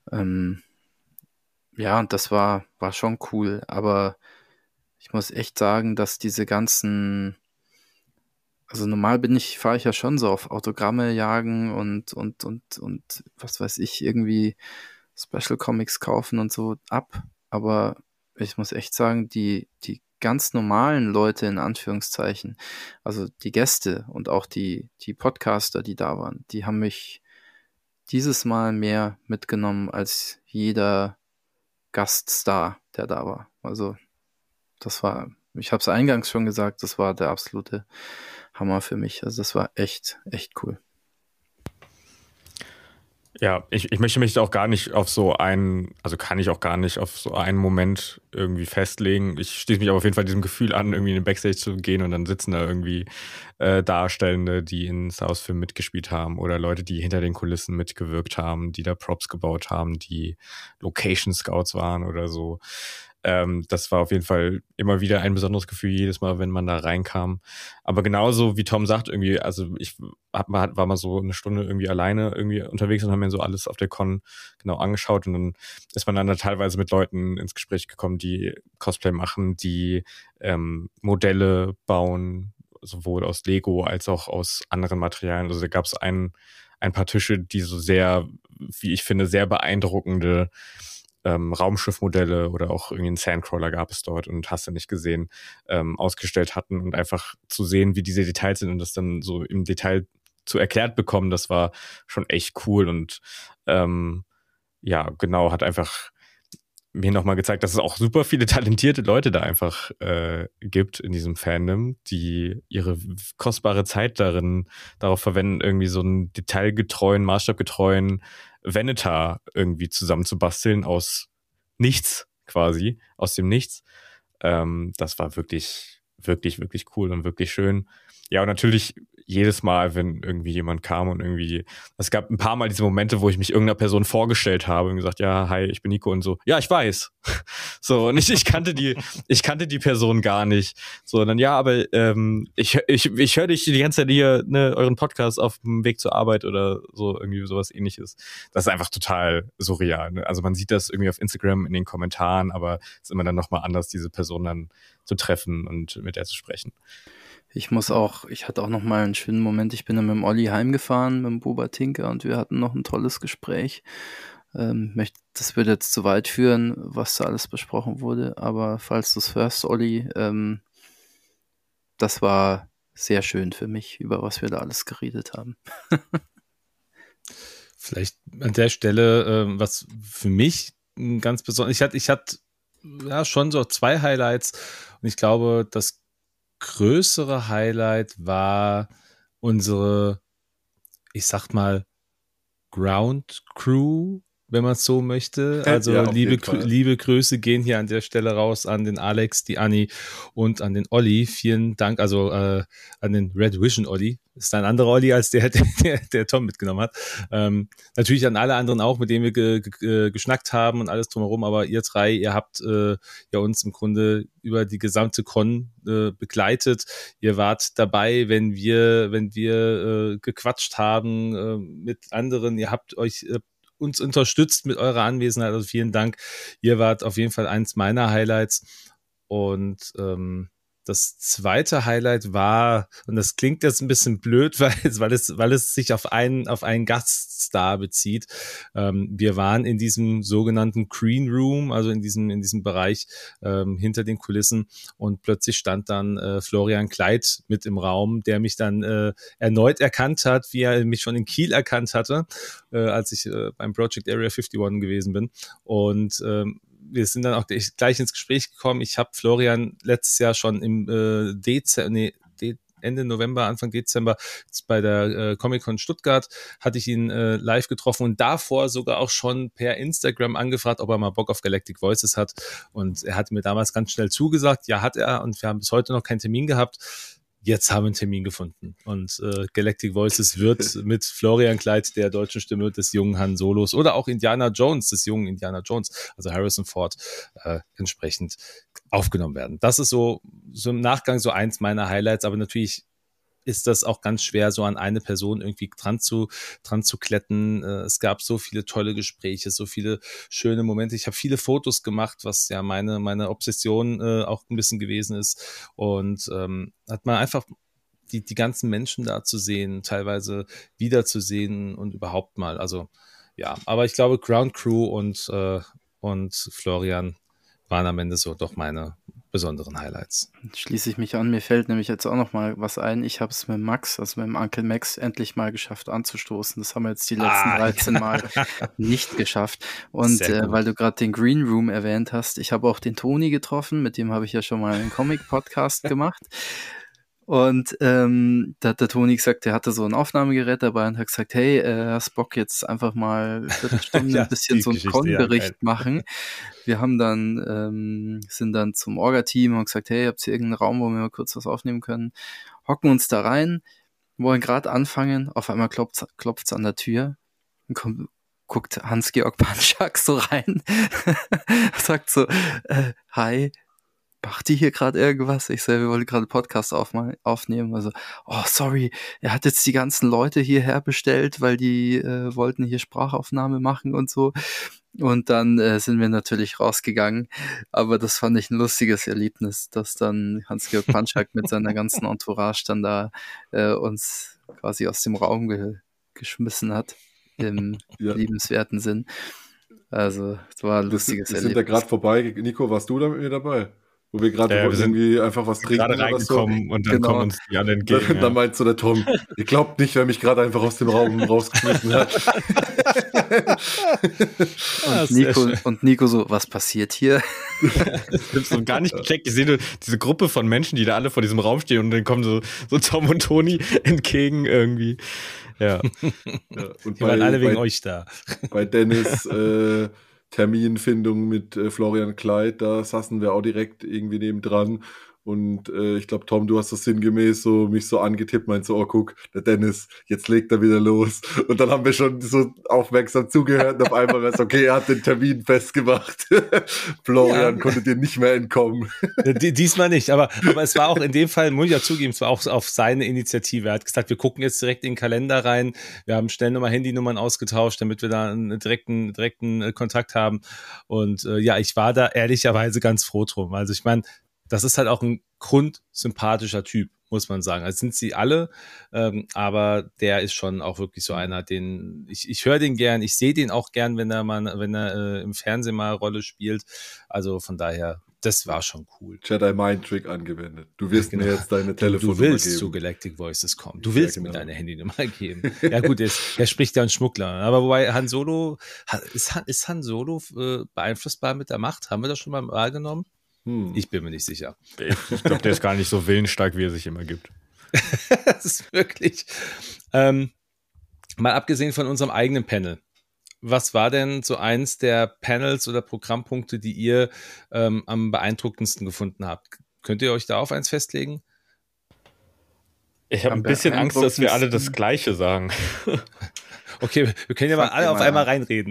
Ähm, ja, und das war, war schon cool. Aber ich muss echt sagen, dass diese ganzen, also normal bin ich, fahre ich ja schon so auf Autogramme jagen und, und, und, und was weiß ich, irgendwie Special Comics kaufen und so ab. Aber ich muss echt sagen, die, die ganz normalen Leute in Anführungszeichen, also die Gäste und auch die, die Podcaster, die da waren, die haben mich dieses Mal mehr mitgenommen als jeder Gaststar, der da war. Also das war, ich habe es eingangs schon gesagt, das war der absolute Hammer für mich. Also das war echt, echt cool. Ja, ich, ich möchte mich auch gar nicht auf so einen, also kann ich auch gar nicht auf so einen Moment irgendwie festlegen. Ich schließe mich aber auf jeden Fall diesem Gefühl an, irgendwie in den Backstage zu gehen und dann sitzen da irgendwie äh, Darstellende, die in Star Wars Filmen mitgespielt haben oder Leute, die hinter den Kulissen mitgewirkt haben, die da Props gebaut haben, die Location Scouts waren oder so. Ähm, das war auf jeden Fall immer wieder ein besonderes Gefühl, jedes Mal, wenn man da reinkam. Aber genauso wie Tom sagt, irgendwie, also ich hab mal, war mal so eine Stunde irgendwie alleine irgendwie unterwegs und haben mir so alles auf der Con genau angeschaut und dann ist man dann da teilweise mit Leuten ins Gespräch gekommen, die Cosplay machen, die ähm, Modelle bauen, sowohl aus Lego als auch aus anderen Materialien. Also da gab es ein, ein paar Tische, die so sehr, wie ich finde, sehr beeindruckende Ähm, Raumschiffmodelle oder auch irgendwie einen Sandcrawler gab es dort und hast du nicht gesehen, ähm, ausgestellt hatten und einfach zu sehen, wie diese Details sind und das dann so im Detail zu erklärt bekommen, das war schon echt cool und ähm, ja, genau, hat einfach mir nochmal gezeigt, dass es auch super viele talentierte Leute da einfach äh, gibt in diesem Fandom, die ihre kostbare Zeit darin darauf verwenden, irgendwie so einen detailgetreuen, maßstabgetreuen Venator irgendwie zusammenzubasteln aus nichts quasi, aus dem Nichts. Ähm, das war wirklich, wirklich, wirklich cool und wirklich schön. Ja, und natürlich jedes Mal, wenn irgendwie jemand kam und irgendwie, es gab ein paar Mal diese Momente, wo ich mich irgendeiner Person vorgestellt habe und gesagt, ja, hi, ich bin Nico und so, ja, ich weiß. So, und ich, ich kannte die, ich kannte die Person gar nicht. So, und dann, ja, aber ähm, ich, ich, ich höre dich die ganze Zeit hier, ne, euren Podcast auf dem Weg zur Arbeit oder so, irgendwie sowas ähnliches. Das ist einfach total surreal. Ne? Also man sieht das irgendwie auf Instagram in den Kommentaren, aber es ist immer dann nochmal anders, diese Person dann zu treffen und mit der zu sprechen. Ich muss auch, ich hatte auch noch mal einen schönen Moment. Ich bin dann mit dem Olli heimgefahren, mit dem Buba Tinker und wir hatten noch ein tolles Gespräch. Ähm, möchte, das würde jetzt zu weit führen, was da alles besprochen wurde, aber falls du es hörst, Olli, ähm, das war sehr schön für mich, über was wir da alles geredet haben. Vielleicht an der Stelle, ähm, was für mich ganz besonders, ich hatte, ich hatte ja schon so zwei Highlights und ich glaube, das größere Highlight war unsere, ich sag mal, Ground Crew, wenn man es so möchte. Also Ja, auf liebe, jeden Fall. liebe Grüße gehen hier an der Stelle raus an den Alex, die Anni und an den Olli. Vielen Dank, also äh, an den Red Vision Olli. Ist ein anderer Olli als der, der, der Tom mitgenommen hat. Ähm, natürlich an alle anderen auch, mit denen wir ge, ge, geschnackt haben und alles drumherum, aber ihr drei, ihr habt äh, ja uns im Grunde über die gesamte Con äh, begleitet. Ihr wart dabei, wenn wir, wenn wir äh, gequatscht haben äh, mit anderen. Ihr habt euch äh, uns unterstützt mit eurer Anwesenheit. Also vielen Dank. Ihr wart auf jeden Fall eins meiner Highlights. Und ähm, das zweite Highlight war, und das klingt jetzt ein bisschen blöd, weil, weil, es, weil es sich auf einen, auf einen Gaststar bezieht. Ähm, wir waren in diesem sogenannten Green Room, also in diesem, in diesem Bereich ähm, hinter den Kulissen, und plötzlich stand dann äh, Florian Kleit mit im Raum, der mich dann äh, erneut erkannt hat, wie er mich schon in Kiel erkannt hatte, äh, als ich äh, beim Project Area einundfünfzig gewesen bin. Und ähm, wir sind dann auch gleich ins Gespräch gekommen. Ich habe Florian letztes Jahr schon im äh, Dezember, nee, De- Ende November, Anfang Dezember bei der äh, Comic-Con Stuttgart hatte ich ihn äh, live getroffen und davor sogar auch schon per Instagram angefragt, ob er mal Bock auf Galactic Voices hat. Und er hatte mir damals ganz schnell zugesagt, ja, hat er. Und wir haben bis heute noch keinen Termin gehabt. Jetzt haben wir einen Termin gefunden und äh, Galactic Voices wird mit Florian Kleit, der deutschen Stimme des jungen Han Solos, oder auch Indiana Jones, des jungen Indiana Jones, also Harrison Ford, äh, entsprechend aufgenommen werden. Das ist so, so im Nachgang so eins meiner Highlights, aber natürlich ist das auch ganz schwer, so an eine Person irgendwie dran zu, dran zu kletten. Es gab so viele tolle Gespräche, so viele schöne Momente. Ich habe viele Fotos gemacht, was ja meine, meine Obsession äh, auch ein bisschen gewesen ist. Und ähm, hat man einfach die, die ganzen Menschen da zu sehen, teilweise wiederzusehen und überhaupt mal. Also ja, aber ich glaube, Ground Crew und, äh, und Florian waren am Ende so doch meine besonderen Highlights. Schließe ich mich an. Mir fällt nämlich jetzt auch noch mal was ein. Ich habe es mit Max, also mit dem Uncle Max, endlich mal geschafft anzustoßen. Das haben wir jetzt die letzten ah, dreizehn ja. Mal nicht geschafft. Und äh, weil du gerade den Green Room erwähnt hast, ich habe auch den Toni getroffen, mit dem habe ich ja schon mal einen Comic-Podcast gemacht. Und ähm, da hat der Toni gesagt, er hatte so ein Aufnahmegerät dabei und hat gesagt, hey, äh, hast Bock jetzt einfach mal eine Viertelstunde ja, ein bisschen so einen Con-Bericht ja, machen. Wir haben dann, ähm, sind dann zum Orga-Team und gesagt, hey, habt ihr irgendeinen Raum, wo wir mal kurz was aufnehmen können? Hocken uns da rein, wollen gerade anfangen, auf einmal klopft klopft's an der Tür und kommt, guckt Hans-Georg Panschak so rein, sagt so, äh, hi, macht die hier gerade irgendwas? Ich sage, wir wollen gerade Podcast auf, aufnehmen. Also, oh, sorry, er hat jetzt die ganzen Leute hierher bestellt, weil die äh, wollten hier Sprachaufnahme machen und so. Und dann äh, sind wir natürlich rausgegangen. Aber das fand ich ein lustiges Erlebnis, dass dann Hans-Georg Panschak mit seiner ganzen Entourage dann da äh, uns quasi aus dem Raum ge- geschmissen hat, im ja. liebenswerten Sinn. Also, es war ein lustiges wir Erlebnis. Wir sind da gerade vorbei. Nico, warst du da mit mir dabei? Wo wir gerade ja, irgendwie einfach was trinken gerade reingekommen so. Und dann genau. kommen uns die anderen entgegen. Dann, ja. dann meint so der Tom, ihr glaubt nicht, wer mich gerade einfach aus dem Raum rausgeschmissen hat. und, Nico, und Nico so, was passiert hier? Ich hab's so gar nicht gecheckt. Ich sehe nur diese Gruppe von Menschen, die da alle vor diesem Raum stehen und dann kommen so, so Tom und Toni entgegen irgendwie. Ja. ja und die bei, waren alle wegen bei, euch da. Bei Dennis äh, Terminfindung mit äh, Florian Kleid, da saßen wir auch direkt irgendwie nebendran. Und äh, ich glaube, Tom, du hast das sinngemäß so mich so angetippt, meint so, oh guck, der Dennis, jetzt legt er wieder los. Und dann haben wir schon so aufmerksam zugehört und auf einmal war es, okay, er hat den Termin festgemacht. Florian ja. konnte dir nicht mehr entkommen. Diesmal nicht, aber, aber es war auch in dem Fall, muss ich ja zugeben, es war auch auf seine Initiative. Er hat gesagt, wir gucken jetzt direkt in den Kalender rein, wir haben schnell nochmal Handynummern ausgetauscht, damit wir da einen direkten, direkten Kontakt haben. Und äh, ja, ich war da ehrlicherweise ganz froh drum. Also ich meine, das ist halt auch ein grundsympathischer Typ, muss man sagen. Also sind sie alle, ähm, aber der ist schon auch wirklich so einer, den ich, ich höre den gern, ich sehe den auch gern, wenn er mal, wenn er äh, im Fernsehen mal eine Rolle spielt. Also von daher, das war schon cool. Jedi Mind Trick angewendet. Du wirst genau. mir jetzt deine Telefonnummer geben. Du willst geben. zu Galactic Voices kommen. Du willst ja, genau. mir deine Handynummer geben. Ja gut, er, er spricht ja einen Schmuggler. Aber wobei Han Solo, ist Han, ist Han Solo äh, beeinflussbar mit der Macht? Haben wir das schon mal wahrgenommen? Ich bin mir nicht sicher. Ich glaube, der ist gar nicht so willensstark, wie er sich immer gibt. Das ist wirklich. Ähm, mal abgesehen von unserem eigenen Panel. Was war denn so eins der Panels oder Programmpunkte, die ihr ähm, am beeindruckendsten gefunden habt? Könnt ihr euch da auf eins festlegen? Ich habe ein bisschen Angst, dass wir alle das Gleiche sagen. Okay, wir können ja mal alle auf einmal reinreden.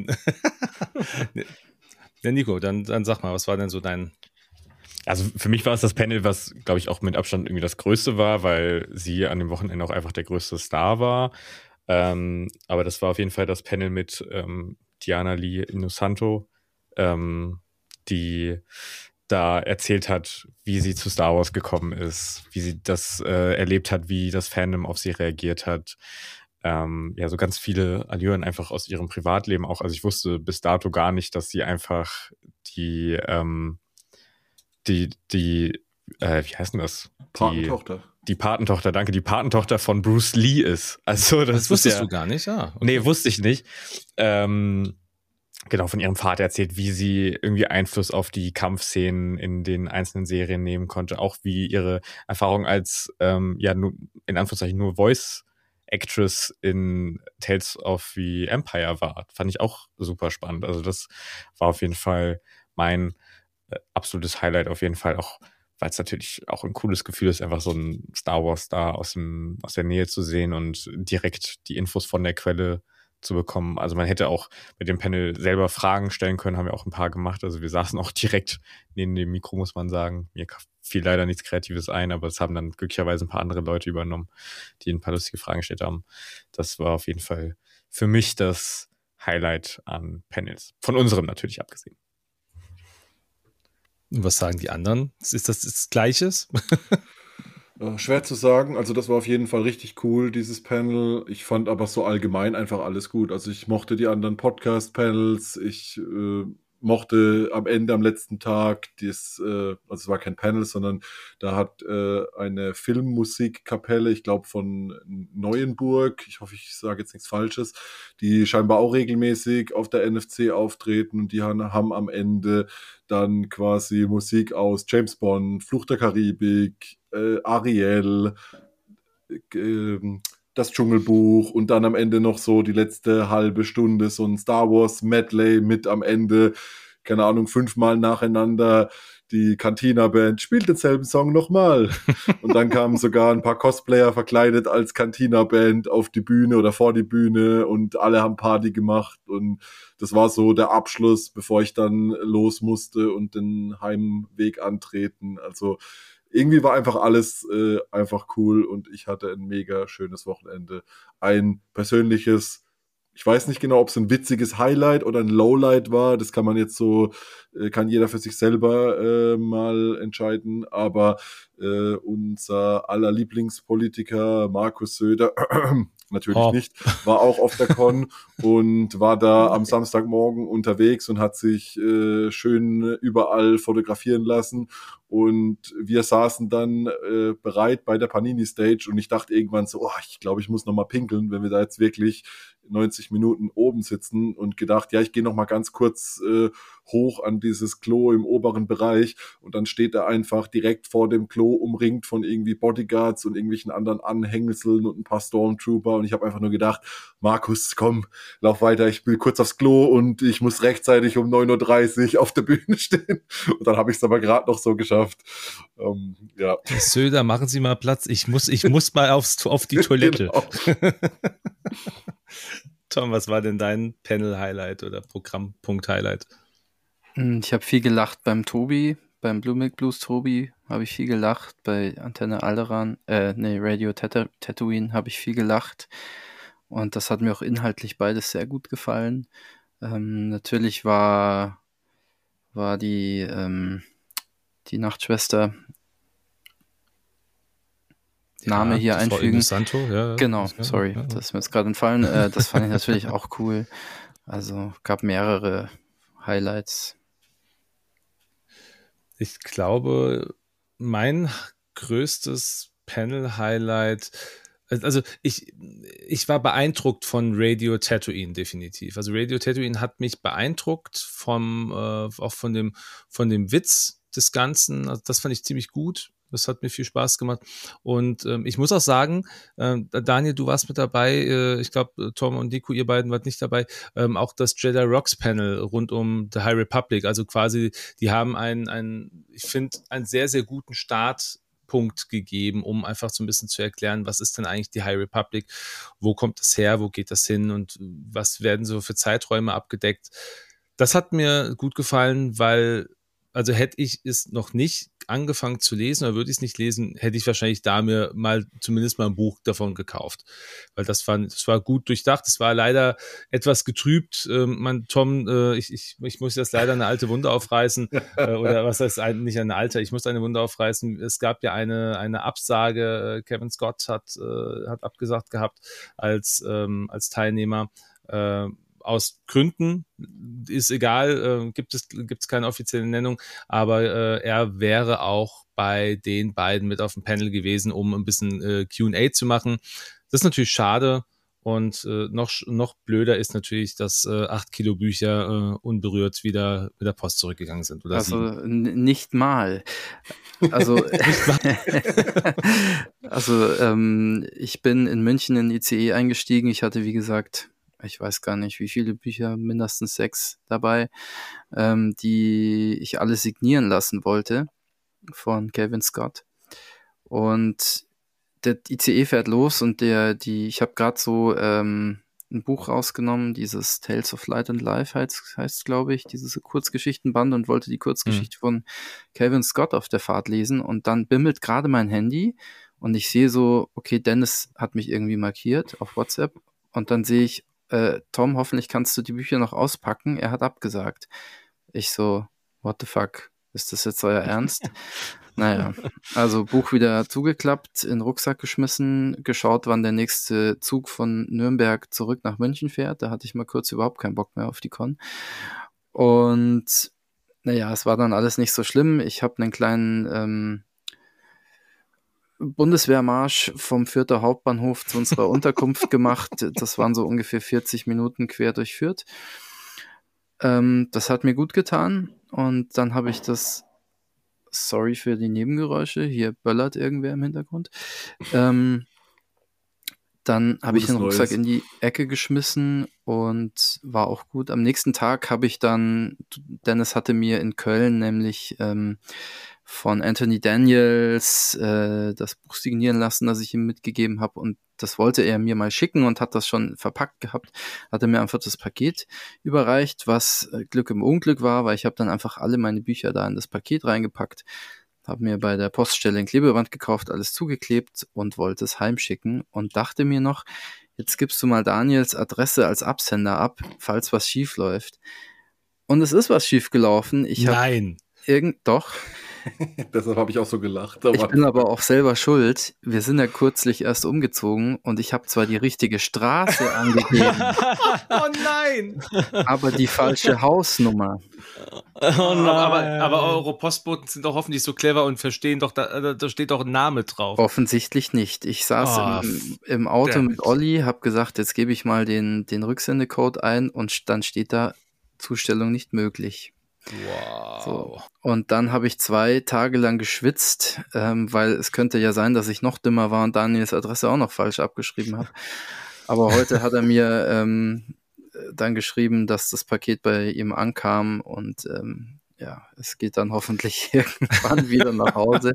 Ja, Nico, dann, dann sag mal, was war denn so dein... Also für mich war es das Panel, was, glaube ich, auch mit Abstand irgendwie das Größte war, weil sie an dem Wochenende auch einfach der größte Star war. Ähm, aber das war auf jeden Fall das Panel mit ähm, Diana Lee Inosanto, ähm, die da erzählt hat, wie sie zu Star Wars gekommen ist, wie sie das äh, erlebt hat, wie das Fandom auf sie reagiert hat. Ähm, ja, so ganz viele Allüren einfach aus ihrem Privatleben auch. Also ich wusste bis dato gar nicht, dass sie einfach die ähm, die, die, äh, wie heißt denn das? Patentochter. Die, die Patentochter, danke, die Patentochter von Bruce Lee ist. Also das, das wusstest ja, du gar nicht, ja. Okay. Nee, wusste ich nicht. Ähm, genau, von ihrem Vater erzählt, wie sie irgendwie Einfluss auf die Kampfszenen in den einzelnen Serien nehmen konnte, auch wie ihre Erfahrung als, ähm, ja, nur, in Anführungszeichen nur Voice Actress in Tales of the Empire war. Fand ich auch super spannend. Also das war auf jeden Fall mein absolutes Highlight auf jeden Fall, auch weil es natürlich auch ein cooles Gefühl ist, einfach so ein Star Wars Star aus dem aus der Nähe zu sehen und direkt die Infos von der Quelle zu bekommen. Also man hätte auch mit dem Panel selber Fragen stellen können, haben wir auch ein paar gemacht. Also wir saßen auch direkt neben dem Mikro, muss man sagen. Mir fiel leider nichts Kreatives ein, aber es haben dann glücklicherweise ein paar andere Leute übernommen, die ein paar lustige Fragen gestellt haben. Das war auf jeden Fall für mich das Highlight an Panels. Von unserem natürlich abgesehen. Und was sagen die anderen? Ist das das Gleiches? Äh, schwer zu sagen. Also das war auf jeden Fall richtig cool, dieses Panel. Ich fand aber so allgemein einfach alles gut. Also ich mochte die anderen Podcast-Panels. Ich äh, mochte am Ende, am letzten Tag, das, äh, also es war kein Panel, sondern da hat äh, eine Filmmusikkapelle, ich glaube von Neuenburg, ich hoffe, ich sage jetzt nichts Falsches, die scheinbar auch regelmäßig auf der N F C auftreten und die haben, haben am Ende dann quasi Musik aus James Bond, Fluch der Karibik, äh, Ariel, äh, das Dschungelbuch und dann am Ende noch so die letzte halbe Stunde so ein Star Wars Medley mit am Ende, keine Ahnung, fünfmal nacheinander die Cantina-Band spielt denselben Song nochmal. Und dann kamen sogar ein paar Cosplayer verkleidet als Cantina-Band auf die Bühne oder vor die Bühne und alle haben Party gemacht und das war so der Abschluss, bevor ich dann los musste und den Heimweg antreten. Also irgendwie war einfach alles äh, einfach cool und ich hatte ein mega schönes Wochenende. Ein persönliches, ich weiß nicht genau, ob es ein witziges Highlight oder ein Lowlight war. Das kann man jetzt so, äh, kann jeder für sich selber äh, mal entscheiden. Aber äh, unser aller Lieblingspolitiker Markus Söder, natürlich Oh. nicht, war auch auf der Con und war da am Samstagmorgen unterwegs und hat sich äh, schön überall fotografieren lassen. Und wir saßen dann äh, bereit bei der Panini-Stage und ich dachte irgendwann so, oh, ich glaube, ich muss noch mal pinkeln, wenn wir da jetzt wirklich neunzig Minuten oben sitzen und gedacht, ja, ich gehe noch mal ganz kurz äh, hoch an dieses Klo im oberen Bereich und dann steht er einfach direkt vor dem Klo umringt von irgendwie Bodyguards und irgendwelchen anderen Anhängseln und ein paar Stormtrooper und ich habe einfach nur gedacht, Markus, komm, lauf weiter, ich will kurz aufs Klo und ich muss rechtzeitig um neun Uhr dreißig auf der Bühne stehen und dann habe ich es aber gerade noch so geschafft. Ähm, ja. Herr Söder, machen Sie mal Platz, ich muss, ich muss mal aufs, auf die Toilette. Genau. Tom, was war denn dein Panel-Highlight oder Programmpunkt-Highlight? Ich habe viel gelacht beim Tobi, beim Blue Milk Blues Tobi habe ich viel gelacht, bei Antenne Alderan, äh, nee, Radio Tata- Tatooine habe ich viel gelacht und das hat mir auch inhaltlich beides sehr gut gefallen. Ähm, natürlich war, war die, ähm, die Nachtschwester Name Ja, hier die Frau einfügen. Ines Santo, ja. Genau, Ja, sorry, ja. das ist mir jetzt gerade entfallen. Äh, das fand ich natürlich auch cool. Also gab mehrere Highlights. Ich glaube, mein größtes Panel-Highlight, also ich, ich war beeindruckt von Radio Tatooine definitiv. Also Radio Tatooine hat mich beeindruckt vom, äh, auch von dem, von dem Witz des Ganzen. Also das fand ich ziemlich gut. Das hat mir viel Spaß gemacht. Und ähm, ich muss auch sagen, äh, Daniel, du warst mit dabei. Äh, ich glaube, Tom und Nico, ihr beiden wart nicht dabei. Ähm, auch das Jedi Rocks Panel rund um The High Republic. Also quasi, die haben einen, einen ich finde, einen sehr, sehr guten Startpunkt gegeben, um einfach so ein bisschen zu erklären, was ist denn eigentlich die High Republic? Wo kommt das her? Wo geht das hin? Und was werden so für Zeiträume abgedeckt? Das hat mir gut gefallen, weil also hätte ich es noch nicht angefangen zu lesen oder würde ich es nicht lesen, hätte ich wahrscheinlich da mir mal zumindest mal ein Buch davon gekauft. Weil das war, das war gut durchdacht. Es war leider etwas getrübt. Ähm, man, Tom, äh, ich, ich, ich muss jetzt leider eine alte Wunde aufreißen. äh, oder was heißt ein, nicht eine alte, ich muss eine Wunde aufreißen. Es gab ja eine, eine Absage. Kevin Scott hat, äh, hat abgesagt gehabt als, ähm, als Teilnehmer. Äh, aus Gründen, ist egal, äh, gibt es gibt es keine offizielle Nennung, aber äh, er wäre auch bei den beiden mit auf dem Panel gewesen, um ein bisschen äh, Q und A zu machen. Das ist natürlich schade und äh, noch noch blöder ist natürlich, dass äh, acht Kilo Bücher äh, unberührt wieder mit der Post zurückgegangen sind. Oder Also sieben. n- nicht mal. Also, also ähm, ich bin in München in I C E eingestiegen. Ich hatte, wie gesagt, ich weiß gar nicht, wie viele Bücher, mindestens sechs dabei, ähm, die ich alle signieren lassen wollte von Kevin Scott. Und der I C E fährt los und der, die, ich habe gerade so ähm, ein Buch rausgenommen, dieses Tales of Light and Life heißt es, glaube ich, dieses Kurzgeschichtenband und wollte die Kurzgeschichte mhm. von Calvin Scott auf der Fahrt lesen und dann bimmelt gerade mein Handy und ich sehe so, okay, Dennis hat mich irgendwie markiert auf WhatsApp und dann sehe ich, äh, Tom, hoffentlich kannst du die Bücher noch auspacken, er hat abgesagt. Ich so, what the fuck, ist das jetzt euer Ernst? Naja, also Buch wieder zugeklappt, in den Rucksack geschmissen, geschaut, wann der nächste Zug von Nürnberg zurück nach München fährt. Da hatte ich mal kurz überhaupt keinen Bock mehr auf die Con. Und naja, es war dann alles nicht so schlimm. Ich habe einen kleinen ähm, Bundeswehrmarsch vom Fürther Hauptbahnhof zu unserer Unterkunft gemacht. Das waren so ungefähr vierzig Minuten quer durch Fürth. Ähm, das hat mir gut getan. Und dann habe ich das Sorry für die Nebengeräusche, hier böllert irgendwer im Hintergrund. Ähm, dann habe ich den Rucksack in die Ecke geschmissen und war auch gut. Am nächsten Tag habe ich dann, Dennis hatte mir in Köln nämlich ähm, von Anthony Daniels äh, das Buch signieren lassen, das ich ihm mitgegeben habe und das wollte er mir mal schicken und hat das schon verpackt gehabt, hat er mir einfach das Paket überreicht, was Glück im Unglück war, weil ich habe dann einfach alle meine Bücher da in das Paket reingepackt, habe mir bei der Poststelle ein Klebeband gekauft, alles zugeklebt und wollte es heimschicken und dachte mir noch, jetzt gibst du mal Daniels Adresse als Absender ab, falls was schief läuft. Und es ist was schief gelaufen. Ich Nein. Irgend doch. Deshalb habe ich auch so gelacht. Aber ich bin aber auch selber schuld. Wir sind ja kürzlich erst umgezogen und ich habe zwar die richtige Straße angegeben. Oh nein! Aber die falsche Hausnummer. Oh nein. Aber, aber eure Postboten sind doch hoffentlich so clever und verstehen doch, da, da steht doch ein Name drauf. Offensichtlich nicht. Ich saß oh, im, im Auto mit Olli, habe gesagt, jetzt gebe ich mal den, den Rücksendecode ein und dann steht da Zustellung nicht möglich. Wow. So. Und dann habe ich zwei Tage lang geschwitzt, ähm, weil es könnte ja sein, dass ich noch dümmer war und Daniels Adresse auch noch falsch abgeschrieben habe. Aber heute hat er mir ähm, dann geschrieben, dass das Paket bei ihm ankam und ähm, ja, es geht dann hoffentlich irgendwann wieder nach Hause.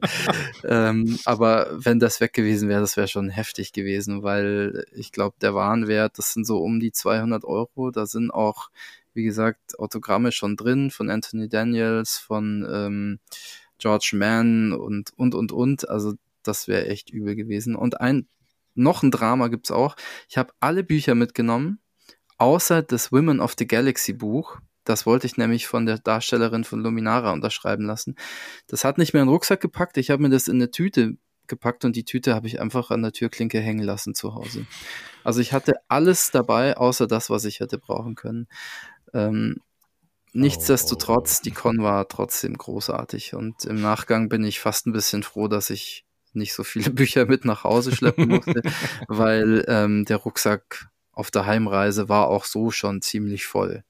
ähm, aber wenn das weg gewesen wäre, das wäre schon heftig gewesen, weil ich glaube, der Warenwert, das sind so um die zweihundert Euro, da sind auch wie gesagt, Autogramme schon drin von Anthony Daniels, von ähm, George Mann und, und, und, und. Also das wäre echt übel gewesen. Und ein noch ein Drama gibt's auch. Ich habe alle Bücher mitgenommen, außer das Women of the Galaxy Buch. Das wollte ich nämlich von der Darstellerin von Luminara unterschreiben lassen. Das hat nicht mehr in den Rucksack gepackt. Ich habe mir das in eine Tüte gepackt und die Tüte habe ich einfach an der Türklinke hängen lassen zu Hause. Also ich hatte alles dabei, außer das, was ich hätte brauchen können. Ähm, nichtsdestotrotz, oh. die Con war trotzdem großartig und im Nachgang bin ich fast ein bisschen froh, dass ich nicht so viele Bücher mit nach Hause schleppen musste, weil ähm, der Rucksack auf der Heimreise war auch so schon ziemlich voll.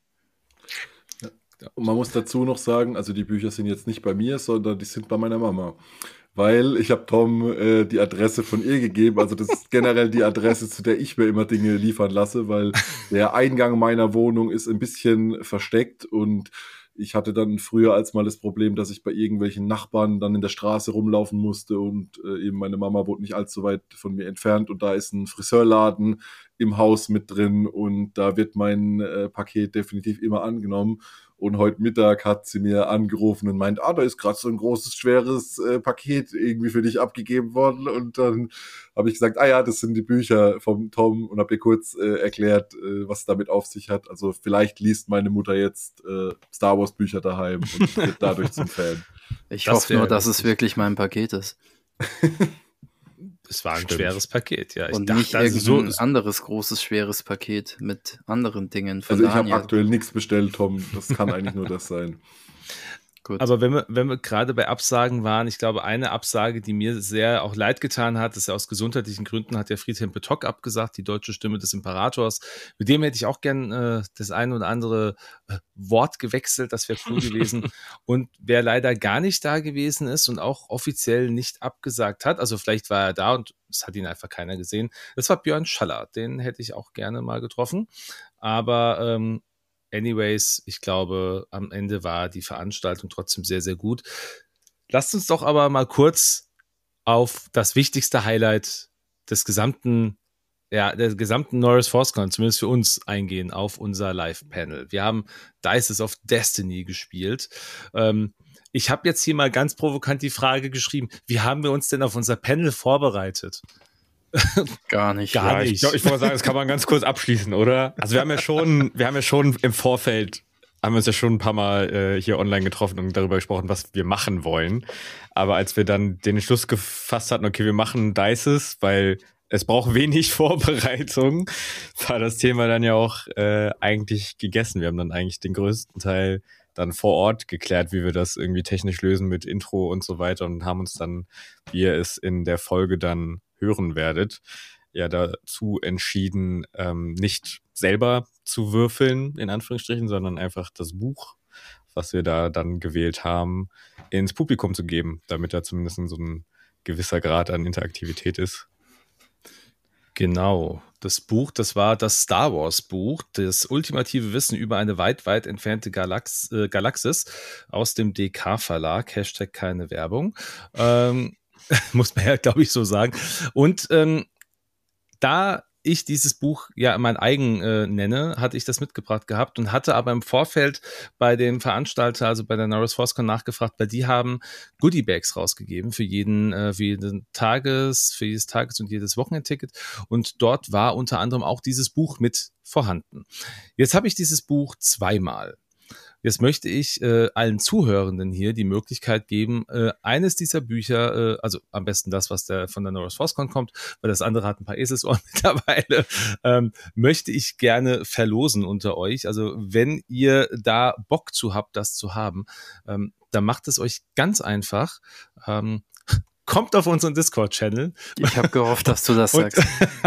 Ja. Und man muss dazu noch sagen, also die Bücher sind jetzt nicht bei mir, sondern die sind bei meiner Mama. Weil ich habe Tom äh, die Adresse von ihr gegeben, also das ist generell die Adresse, zu der ich mir immer Dinge liefern lasse, weil der Eingang meiner Wohnung ist ein bisschen versteckt und ich hatte dann früher als mal das Problem, dass ich bei irgendwelchen Nachbarn dann in der Straße rumlaufen musste und äh, eben meine Mama wohnt nicht allzu weit von mir entfernt und da ist ein Friseurladen im Haus mit drin und da wird mein äh, Paket definitiv immer angenommen. Und heute Mittag hat sie mir angerufen und meint, ah, da ist gerade so ein großes, schweres äh, Paket irgendwie für dich abgegeben worden. Und dann habe ich gesagt, ah ja, das sind die Bücher vom Tom und habe ihr kurz äh, erklärt, äh, was damit auf sich hat. Also vielleicht liest meine Mutter jetzt äh, Star Wars Bücher daheim und wird dadurch zum Fan. Ich das hoffe nur, dass es wirklich mein Paket ist. Es war ein Stimmt. schweres Paket, ja. Ich und dachte, nicht irgendein so anderes großes, schweres Paket mit anderen Dingen von Also ich habe aktuell nichts bestellt, Tom. Das kann eigentlich nur das sein. Gut. Aber wenn wir, wenn wir gerade bei Absagen waren, ich glaube, eine Absage, die mir sehr auch leid getan hat, ist ja aus gesundheitlichen Gründen, hat ja Friedhelm Petok abgesagt, die deutsche Stimme des Imperators. Mit dem hätte ich auch gern äh, das eine oder andere äh, Wort gewechselt, das wäre cool gewesen. Und wer leider gar nicht da gewesen ist und auch offiziell nicht abgesagt hat, also vielleicht war er da und es hat ihn einfach keiner gesehen, das war Björn Schaller. Den hätte ich auch gerne mal getroffen. Aber ähm, anyways, ich glaube, am Ende war die Veranstaltung trotzdem sehr, sehr gut. Lasst uns doch aber mal kurz auf das wichtigste Highlight des gesamten ja, der gesamten Norris ForceCon, zumindest für uns, eingehen auf unser Live-Panel. Wir haben Dices of Destiny gespielt. Ähm, ich habe jetzt hier mal ganz provokant die Frage geschrieben, wie haben wir uns denn auf unser Panel vorbereitet? Gar nicht. Gar Ja, ich, nicht. glaub, ich wollte sagen, das kann man ganz kurz abschließen, oder? Also wir haben ja schon, wir haben ja schon im Vorfeld, haben wir uns ja schon ein paar Mal äh, hier online getroffen und darüber gesprochen, was wir machen wollen. Aber als wir dann den Entschluss gefasst hatten, okay, wir machen Dices, weil es braucht wenig Vorbereitung, war das Thema dann ja auch äh, eigentlich gegessen. Wir haben dann eigentlich den größten Teil dann vor Ort geklärt, wie wir das irgendwie technisch lösen mit Intro und so weiter und haben uns dann, wie ihr es in der Folge dann hören werdet, ja dazu entschieden, ähm, nicht selber zu würfeln, in Anführungsstrichen, sondern einfach das Buch, was wir da dann gewählt haben, ins Publikum zu geben, damit da zumindest so ein gewisser Grad an Interaktivität ist. Genau, das Buch, das war das Star Wars Buch, das ultimative Wissen über eine weit, weit entfernte Galax äh, Galaxis aus dem D K Verlag, Hashtag keine Werbung, ähm, muss man ja, glaube ich, so sagen. Und ähm, da ich dieses Buch ja mein eigen äh, nenne, hatte ich das mitgebracht gehabt und hatte aber im Vorfeld bei dem Veranstalter, also bei der Norris ForceCon nachgefragt, weil die haben Goodiebags rausgegeben für jeden, äh, für jeden Tages, für jedes Tages- und jedes Wochenendticket und dort war unter anderem auch dieses Buch mit vorhanden. Jetzt habe ich dieses Buch zweimal. Jetzt möchte ich äh, allen Zuhörenden hier die Möglichkeit geben, äh, eines dieser Bücher, äh, also am besten das, was der von der Norris ForceCon kommt, weil das andere hat ein paar Eselsohren mittlerweile, ähm, möchte ich gerne verlosen unter euch. Also wenn ihr da Bock zu habt, das zu haben, ähm, dann macht es euch ganz einfach. Ähm, Kommt auf unseren Discord-Channel. Ich habe gehofft, dass du das sagst.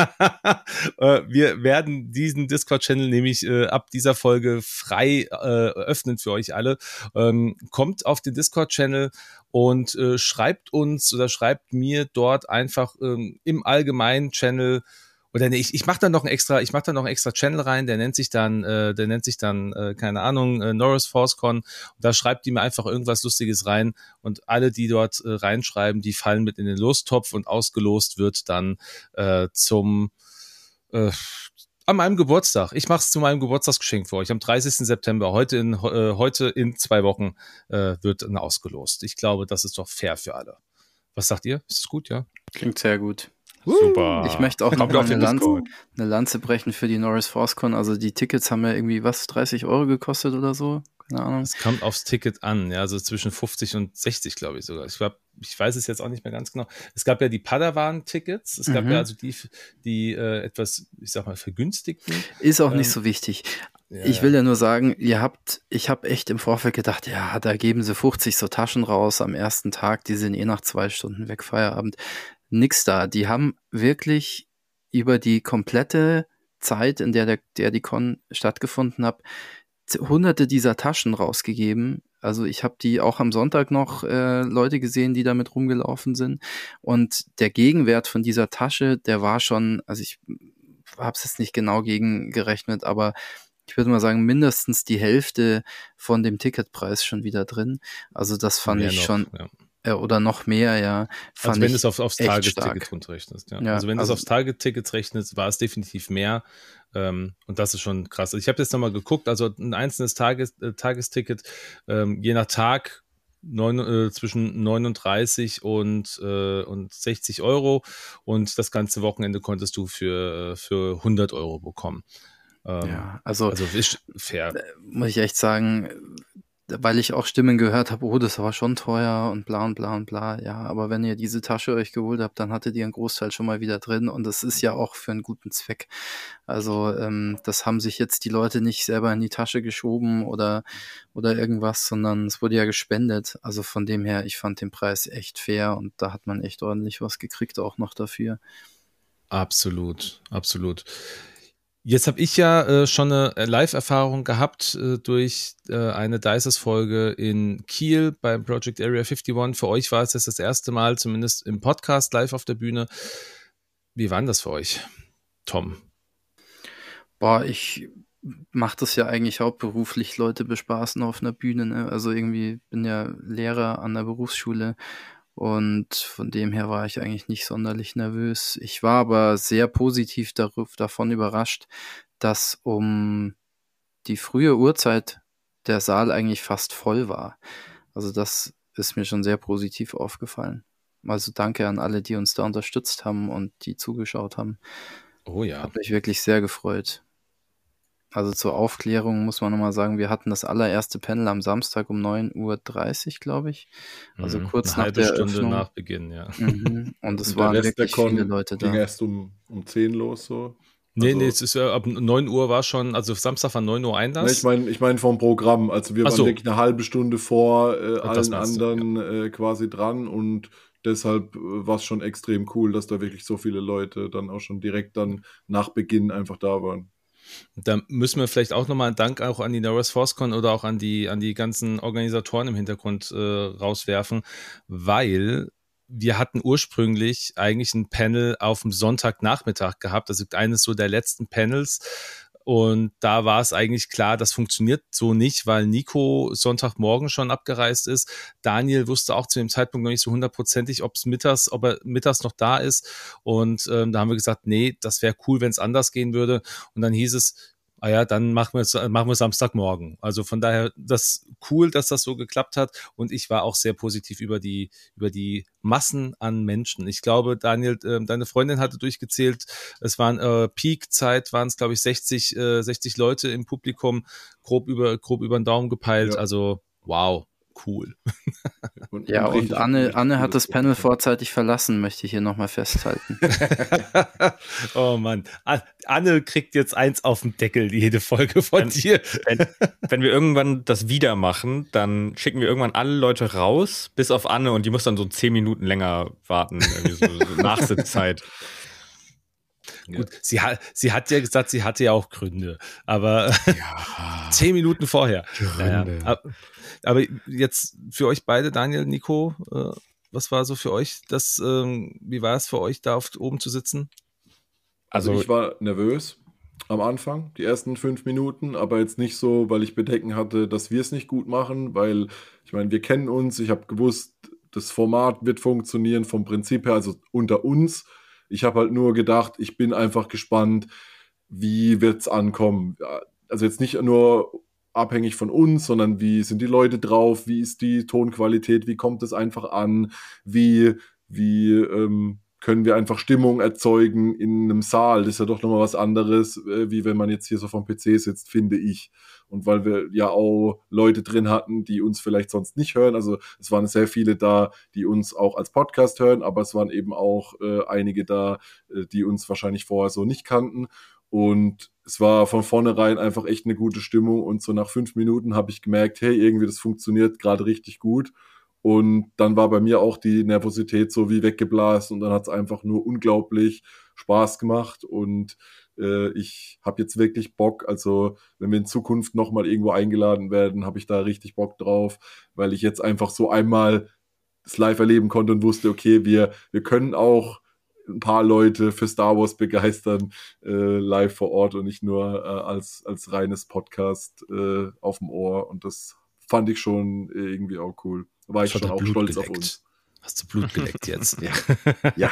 Wir werden diesen Discord-Channel nämlich äh, ab dieser Folge frei äh, öffnen für euch alle. Ähm, kommt auf den Discord-Channel und äh, schreibt uns oder schreibt mir dort einfach ähm, im allgemeinen Channel. Oder nee, ich, ich mache dann noch ein extra, ich mache dann noch einen extra Channel rein, der nennt sich dann, äh, der nennt sich dann, äh, keine Ahnung, äh, Norris ForceCon. Und da schreibt die mir einfach irgendwas Lustiges rein und alle, die dort äh, reinschreiben, die fallen mit in den Lostopf und ausgelost wird dann äh, zum äh, an meinem Geburtstag. Ich mache es zu meinem Geburtstagsgeschenk für euch. Am dreißigsten September, heute in äh, heute in zwei Wochen äh, wird dann ausgelost. Ich glaube, das ist doch fair für alle. Was sagt ihr? Ist das gut, ja? Klingt sehr gut. Super. Ich möchte auch noch Kommt mal auf eine den Lanze, Discord. eine Lanze brechen für die Norris ForceCon. Also die Tickets haben ja irgendwie was, dreißig Euro gekostet oder so? Keine Ahnung. Es kommt aufs Ticket an, ja, also zwischen fünfzig und sechzig, glaube ich sogar. Ich, glaub, ich weiß es jetzt auch nicht mehr ganz genau. Es gab ja die Padawan-Tickets, es gab Mhm. ja also die, die äh, etwas, ich sag mal, vergünstigten. Ist auch Ähm, nicht so wichtig. Ja, Ich will ja nur sagen, ihr habt, ich habe echt im Vorfeld gedacht, ja, da geben sie fünfzig so Taschen raus am ersten Tag, die sind eh nach zwei Stunden weg, Feierabend. Nix da. Die haben wirklich über die komplette Zeit, in der, der, der die Con stattgefunden hat, hunderte dieser Taschen rausgegeben. Also ich habe die auch am Sonntag noch äh, Leute gesehen, die damit rumgelaufen sind. Und der Gegenwert von dieser Tasche, der war schon, also ich habe es jetzt nicht genau gegengerechnet, aber ich würde mal sagen, mindestens die Hälfte von dem Ticketpreis schon wieder drin. Also das fand mehr ich noch, schon, ja. äh, oder noch mehr, ja. Fand Also wenn du ich es auf, aufs echt Tagesticket stark. runterrechnest. Ja. Ja, also wenn du es also- aufs Tagesticket rechnest, war es definitiv mehr. Ähm, und das ist schon krass. Ich habe jetzt nochmal geguckt, also ein einzelnes Tages, äh, Tagesticket, ähm, je nach Tag, Neun, äh, zwischen neununddreißig und, äh, und sechzig Euro und das ganze Wochenende konntest du für, äh, für hundert Euro bekommen. Ähm, Ja, also, also ist fair. muss ich echt sagen, weil ich auch Stimmen gehört habe, oh, das war schon teuer und bla und bla und bla. Ja, aber wenn ihr diese Tasche euch geholt habt, dann hattet ihr einen Großteil schon mal wieder drin und das ist ja auch für einen guten Zweck. Also ähm, das haben sich jetzt die Leute nicht selber in die Tasche geschoben oder, oder irgendwas, sondern es wurde ja gespendet. Also von dem her, ich fand den Preis echt fair und da hat man echt ordentlich was gekriegt auch noch dafür. Absolut, absolut. Jetzt habe ich ja äh, schon eine Live-Erfahrung gehabt äh, durch äh, eine Dices-Folge in Kiel beim Project Area einundfünfzig. Für euch war es jetzt das erste Mal, zumindest im Podcast live auf der Bühne. Wie war denn das für euch, Tom? Boah, ich mache das ja eigentlich hauptberuflich, Leute bespaßen auf einer Bühne. Ne? Also irgendwie bin ja Lehrer an der Berufsschule Und von dem her war ich eigentlich nicht sonderlich nervös. Ich war aber sehr positiv darüber, davon überrascht, dass um die frühe Uhrzeit der Saal eigentlich fast voll war. Also das ist mir schon sehr positiv aufgefallen. Also danke an alle, die uns da unterstützt haben und die zugeschaut haben. Oh ja. Hat mich wirklich sehr gefreut. Also zur Aufklärung muss man nochmal sagen, wir hatten das allererste Panel am Samstag um neun Uhr dreißig, glaube ich. Also Mhm. kurz Eine nach halbe der Stunde Eröffnung. nach Beginn, ja. Mhm. Und es Und der waren Rest der wirklich Con viele Leute ging da. erst um, um zehn los, so. Nee, Also- nee, es ist ja ab neun Uhr war schon, also Samstag war neun Uhr Ne, Einlass. ich meine ich mein vom Programm. Also wir Ach waren so. wirklich eine halbe Stunde vor äh, Ach, das allen meinst du, anderen äh, quasi dran und deshalb äh, war es schon extrem cool, dass da wirklich so viele Leute dann auch schon direkt dann nach Beginn einfach da waren. Da müssen wir vielleicht auch nochmal einen Dank auch an die Norris ForceCon oder auch an die, an die ganzen Organisatoren im Hintergrund äh, rauswerfen, weil wir hatten ursprünglich eigentlich ein Panel auf dem Sonntagnachmittag gehabt, also eines so der letzten Panels. Und da war es eigentlich klar, das funktioniert so nicht, weil Nico Sonntagmorgen schon abgereist ist. Daniel wusste auch zu dem Zeitpunkt noch nicht so hundertprozentig, ob es mittags, ob er mittags noch da ist. Und ähm, da haben wir gesagt, nee, das wäre cool, wenn es anders gehen würde. Und dann hieß es, ah ja, dann machen wir es machen wir Samstagmorgen. Also von daher, das cool, dass das so geklappt hat. Und ich war auch sehr positiv über die über die Massen an Menschen. Ich glaube, Daniel, äh, deine Freundin hatte durchgezählt, es waren äh, Peak-Zeit, waren es glaube ich sechzig, äh, sechzig Leute im Publikum, grob über grob über den Daumen gepeilt. Ja. Also wow, cool. Und, Ja, und richtig- Anne, richtig Anne hat cooles das Panel Publikum. vorzeitig verlassen, möchte ich hier nochmal festhalten. Oh Mann, An- Anne kriegt jetzt eins auf den Deckel, jede Folge von Dann- dir. Wenn, wenn wir irgendwann das wieder machen, dann schicken wir irgendwann alle Leute raus, bis auf Anne, und die muss dann so zehn Minuten länger warten, irgendwie so, so Nachsitzzeit. Gut, sie hat, sie hat ja gesagt, sie hatte ja auch Gründe, aber Ja. zehn Minuten vorher. Gründe. Naja, ab- aber jetzt für euch beide, Daniel, Nico, äh, was war so für euch das, ähm, wie war es für euch, da auf, oben zu sitzen? Also, Also, ich war nervös am Anfang, die ersten fünf Minuten, aber jetzt nicht so, weil ich Bedenken hatte, dass wir es nicht gut machen, weil ich meine, wir kennen uns, ich habe gewusst, das Format wird funktionieren vom Prinzip her, also unter uns. Ich habe halt nur gedacht, ich bin einfach gespannt, wie wird es ankommen. Ja, also jetzt nicht nur abhängig von uns, sondern wie sind die Leute drauf, wie ist die Tonqualität, wie kommt es einfach an, wie, wie ähm, können wir einfach Stimmung erzeugen in einem Saal. Das ist ja doch nochmal was anderes, äh, wie wenn man jetzt hier so vom P C sitzt, finde ich. Und weil wir ja auch Leute drin hatten, die uns vielleicht sonst nicht hören. Also es waren sehr viele da, die uns auch als Podcast hören, aber es waren eben auch äh, einige da, äh, die uns wahrscheinlich vorher so nicht kannten. Und es war von vornherein einfach echt eine gute Stimmung. Und so nach fünf Minuten habe ich gemerkt, hey, irgendwie das funktioniert gerade richtig gut. Und dann war bei mir auch die Nervosität so wie weggeblasen. Und dann hat es einfach nur unglaublich Spaß gemacht. Und äh, ich habe jetzt wirklich Bock. Also wenn wir in Zukunft nochmal irgendwo eingeladen werden, habe ich da richtig Bock drauf, weil ich jetzt einfach so einmal das live erleben konnte und wusste, okay, wir, wir können auch ein paar Leute für Star Wars begeistern, äh, live vor Ort und nicht nur äh, als, als reines Podcast äh, auf dem Ohr. Und das fand ich schon äh, irgendwie auch cool. Da war ich Hat schon er auch Blut stolz auf geleckt? uns. Hast du Blut geleckt jetzt? Ja, ja.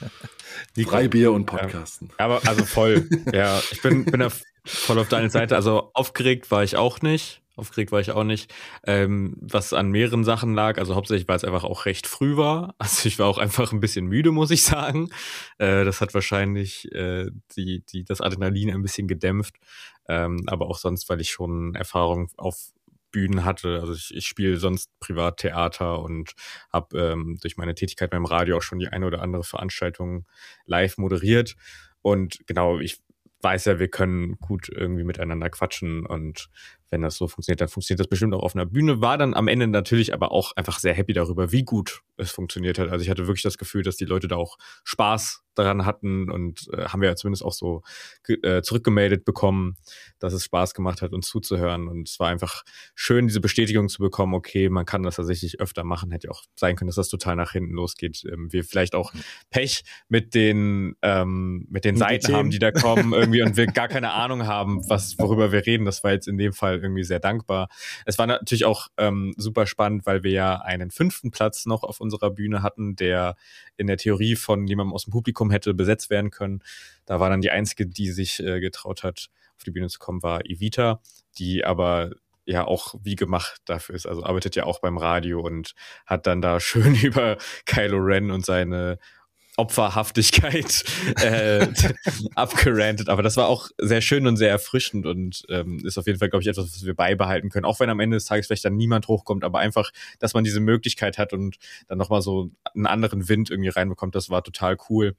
Nico. Freibier und Podcasten. aber also voll. Ja, ich bin, bin da voll auf deiner Seite. Also aufgeregt war ich auch nicht. Aufgeregt war ich auch nicht. Ähm, was an mehreren Sachen lag, also hauptsächlich, weil es einfach auch recht früh war. Also ich war auch einfach ein bisschen müde, muss ich sagen. Äh, das hat wahrscheinlich äh, die, die, das Adrenalin ein bisschen gedämpft. Ähm, aber auch sonst, weil ich schon Erfahrung auf Bühnen hatte. Also ich, ich spiele sonst privat Theater und habe ähm, durch meine Tätigkeit beim Radio auch schon die eine oder andere Veranstaltung live moderiert. Und genau, ich weiß ja, wir können gut irgendwie miteinander quatschen und wenn das so funktioniert, dann funktioniert das bestimmt auch auf einer Bühne. War dann am Ende natürlich aber auch einfach sehr happy darüber, wie gut es funktioniert hat. Also ich hatte wirklich das Gefühl, dass die Leute da auch Spaß daran hatten und äh, haben wir ja zumindest auch so äh, zurückgemeldet bekommen, dass es Spaß gemacht hat, uns zuzuhören. Und es war einfach schön, diese Bestätigung zu bekommen, okay, man kann das tatsächlich öfter machen. Hätte ja auch sein können, dass das total nach hinten losgeht. Ähm, wir vielleicht auch Pech mit den ähm, mit den Mit den Seiten haben, Themen. die da kommen irgendwie und wir gar keine Ahnung haben, was worüber wir reden. Das war jetzt in dem Fall Fall irgendwie sehr dankbar. Es war natürlich auch ähm, super spannend, weil wir ja einen fünften Platz noch auf unserer Bühne hatten, der in der Theorie von jemandem aus dem Publikum hätte besetzt werden können. Da war dann die einzige, die sich äh, getraut hat, auf die Bühne zu kommen, war Evita, die aber ja auch wie gemacht dafür ist. Also arbeitet ja auch beim Radio und hat dann da schön über Kylo Ren und seine Opferhaftigkeit äh, abgerantet. Aber das war auch sehr schön und sehr erfrischend und ähm, ist auf jeden Fall, glaube ich, etwas, was wir beibehalten können. Auch wenn am Ende des Tages vielleicht dann niemand hochkommt, aber einfach, dass man diese Möglichkeit hat und dann nochmal so einen anderen Wind irgendwie reinbekommt, das war total cool.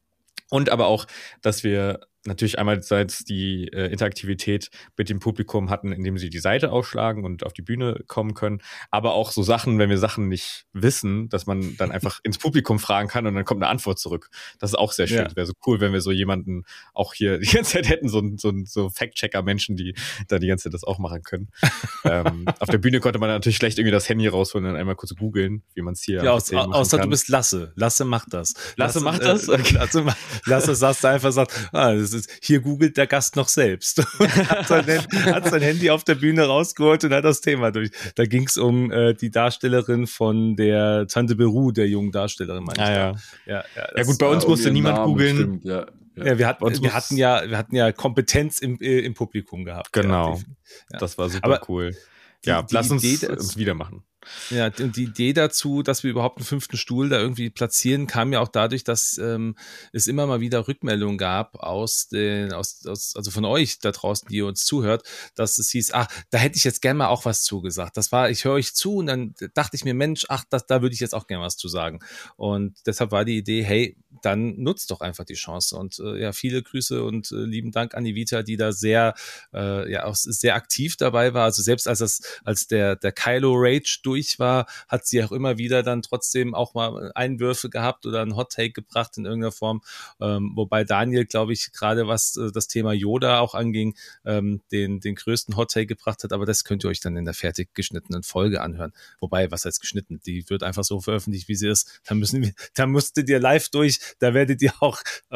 Und aber auch, dass wir natürlich einerseits die äh, Interaktivität mit dem Publikum hatten, indem sie die Seite aufschlagen und auf die Bühne kommen können. Aber auch so Sachen, wenn wir Sachen nicht wissen, dass man dann einfach ins Publikum fragen kann und dann kommt eine Antwort zurück. Das ist auch sehr schön. Es ja. wäre so cool, wenn wir so jemanden auch hier die ganze Zeit hätten, so, so, so Fact-Checker-Menschen, die da die ganze Zeit das auch machen können. ähm, auf der Bühne konnte man natürlich schlecht irgendwie das Handy rausholen und dann einmal kurz googeln, wie man es hier ja, aus, außer kann. Du bist Lasse. Lasse macht das. Lasse, Lasse macht das? Äh, okay. Lasse, Lasse saß da einfach sagt, ah, das ist, hier googelt der Gast noch selbst. Und hat, sein, hat sein Handy auf der Bühne rausgeholt und hat das Thema durch. Da ging es um äh, die Darstellerin von der Tante Beru, der jungen Darstellerin, meine ah, ich. Ja. Ja, ja, ja gut, bei uns musste niemand Namen googeln. Stimmt, ja. Ja, ja wir, hatten, wir, hatten ja, wir hatten ja Kompetenz im, äh, im Publikum gehabt. Genau, ja. Das war super Aber cool. Die, ja, die lass uns, Idee, uns wieder machen. Ja, und die Idee dazu, dass wir überhaupt einen fünften Stuhl da irgendwie platzieren, kam ja auch dadurch, dass ähm, es immer mal wieder Rückmeldungen gab aus den, aus, aus, also von euch da draußen, die ihr uns zuhört, dass es hieß, ach, da hätte ich jetzt gerne mal auch was zugesagt. Das war, ich höre euch zu und dann dachte ich mir, Mensch, ach, das, da würde ich jetzt auch gerne was zu sagen. Und deshalb war die Idee, hey, dann nutzt doch einfach die Chance. Und äh, ja, viele Grüße und äh, lieben Dank an Evita, die da sehr, äh, ja, auch sehr aktiv dabei war. Also selbst als das, als der, der Kylo Rage durch war, hat sie auch immer wieder dann trotzdem auch mal Einwürfe gehabt oder einen Hot Take gebracht in irgendeiner Form. Ähm, wobei Daniel, glaube ich, gerade was äh, das Thema Yoda auch anging, ähm, den, den größten Hot Take gebracht hat. Aber das könnt ihr euch dann in der fertig geschnittenen Folge anhören. Wobei, was heißt geschnitten? Die wird einfach so veröffentlicht, wie sie ist. Da müssen wir, da müsstet ihr live durch, da werdet ihr auch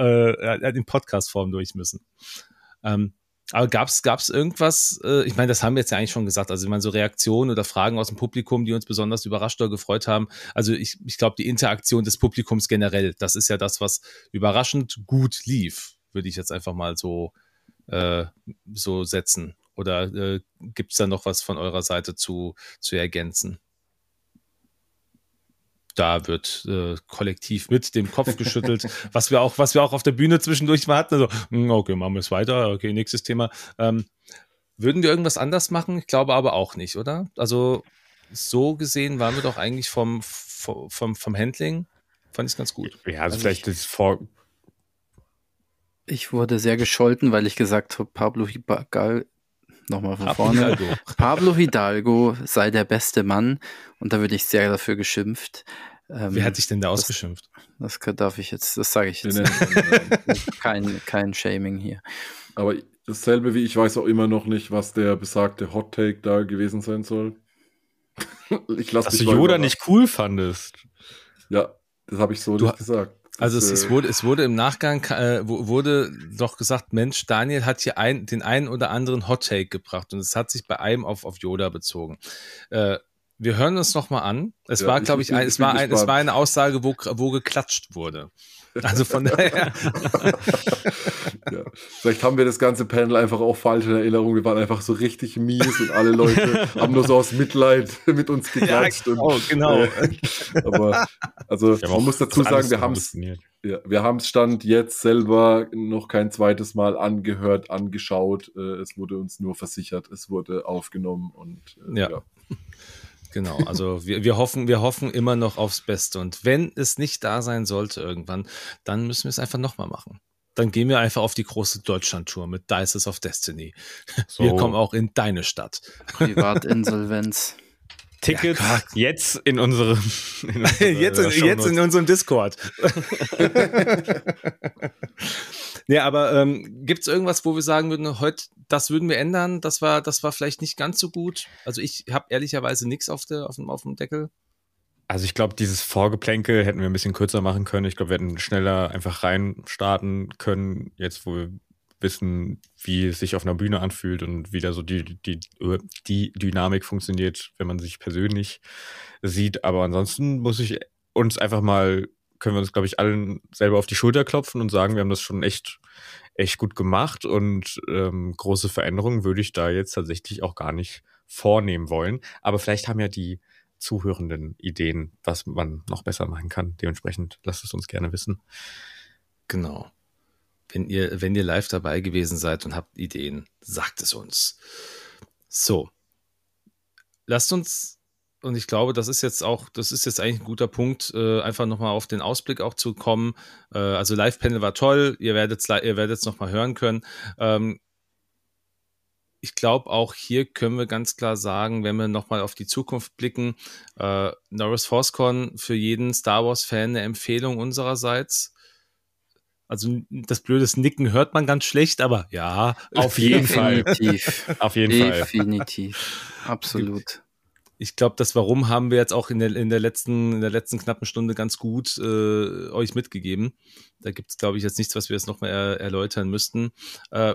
äh, in Podcast-Form durch müssen. Ähm, Aber gab's gab's irgendwas, äh, ich meine, das haben wir jetzt ja eigentlich schon gesagt, also ich meine, so Reaktionen oder Fragen aus dem Publikum, die uns besonders überrascht oder gefreut haben. Also ich, ich glaube, die Interaktion des Publikums generell, das ist ja das, was überraschend gut lief, würde ich jetzt einfach mal so, äh, so setzen. Oder äh, gibt's da noch was von eurer Seite zu, zu ergänzen? Da wird äh, kollektiv mit dem Kopf geschüttelt, was wir auch, was wir auch auf der Bühne zwischendurch mal hatten. Also, okay, machen wir es weiter. Okay, nächstes Thema. Ähm, würden wir irgendwas anders machen? Ich glaube aber auch nicht, oder? Also so gesehen waren wir doch eigentlich vom vom vom, vom Handling, fand ich es ganz gut. Ja, also, Also vielleicht ich- das vor. Ich wurde sehr gescholten, weil ich gesagt habe, Pablo Hidalgo, nochmal von Pablo vorne, Hidalgo. Pablo Hidalgo sei der beste Mann und da würde ich sehr dafür geschimpft. Ähm, Wer hat dich denn da das- ausgeschimpft? Das kann- darf ich jetzt, das sage ich Wir jetzt. nennen- Kein, kein Shaming hier. Aber dasselbe wie ich weiß auch immer noch nicht, was der besagte Hot Take da gewesen sein soll. Ich lasse Dass mich du mal Yoda überraschen. nicht cool fandest. Ja, das habe ich so Du- nicht gesagt. Das, Also es, es äh, wurde, es wurde im Nachgang äh, wo- wurde doch gesagt, Mensch, Daniel hat hier ein, den einen oder anderen Hot Take gebracht und es hat sich bei einem auf, auf Yoda bezogen. Äh, wir hören uns noch mal an. Es Ja, war, ich- glaube ich ich, bin- ein, ich es bin war ein, es gespannt. war eine Aussage, wo, wo geklatscht wurde. Also von daher. Ja. Vielleicht haben wir das ganze Panel einfach auch falsch in Erinnerung. Wir waren einfach so richtig mies und alle Leute haben nur so aus Mitleid mit uns geklatscht. genau, und, genau. Äh, aber also Wir haben man auch muss dazu alles sagen, wir noch haben es halluziniert. ja, wir haben es Stand jetzt selber noch kein zweites Mal angehört, angeschaut. Äh, es wurde uns nur versichert, es wurde aufgenommen und äh, Ja. ja. Genau, also wir, wir hoffen, wir hoffen immer noch aufs Beste. Und wenn es nicht da sein sollte irgendwann, dann müssen wir es einfach nochmal machen. Dann gehen wir einfach auf die große Deutschland-Tour mit Dices of Destiny. So. Wir kommen auch in deine Stadt. Privatinsolvenz. Tickets Ja, jetzt in unserem in unserer jetzt, in, jetzt Shownotes. in unserem Discord. Ja, aber ähm, gibt es irgendwas, wo wir sagen würden, heute, das würden wir ändern, das war, das war vielleicht nicht ganz so gut? Also ich habe ehrlicherweise nichts auf, der, auf, dem, auf dem Deckel. Also ich glaube, dieses Vorgeplänkel hätten wir ein bisschen kürzer machen können. Ich glaube, wir hätten schneller einfach rein starten können, jetzt wo wir wissen, wie es sich auf einer Bühne anfühlt und wie da so die, die, die Dynamik funktioniert, wenn man sich persönlich sieht. Aber ansonsten muss ich uns einfach mal, können wir uns, glaube ich, allen selber auf die Schulter klopfen und sagen, wir haben das schon echt, echt gut gemacht und ähm, große Veränderungen würde ich da jetzt tatsächlich auch gar nicht vornehmen wollen. Aber vielleicht haben ja die Zuhörenden Ideen, was man noch besser machen kann. Dementsprechend lasst es uns gerne wissen. Genau. Wenn ihr, wenn ihr live dabei gewesen seid und habt Ideen, sagt es uns. So. Lasst uns, und ich glaube, das ist jetzt auch, das ist jetzt eigentlich ein guter Punkt, äh, einfach nochmal auf den Ausblick auch zu kommen. Äh, also Live-Panel war toll, ihr werdet es ihr werdet es nochmal hören können. Ähm, Ich glaube, auch hier können wir ganz klar sagen, wenn wir nochmal auf die Zukunft blicken, äh, Norris ForceCon für jeden Star Wars-Fan eine Empfehlung unsererseits. Also das blödes Nicken hört man ganz schlecht, aber ja. Auf jeden Fall. Definitiv. Auf jeden Fall. Definitiv. Absolut. Ich glaube, das Warum haben wir jetzt auch in der, in der letzten, in der letzten knappen Stunde ganz gut äh, euch mitgegeben. Da gibt es, glaube ich, jetzt nichts, was wir jetzt noch mal er, erläutern müssten. Äh,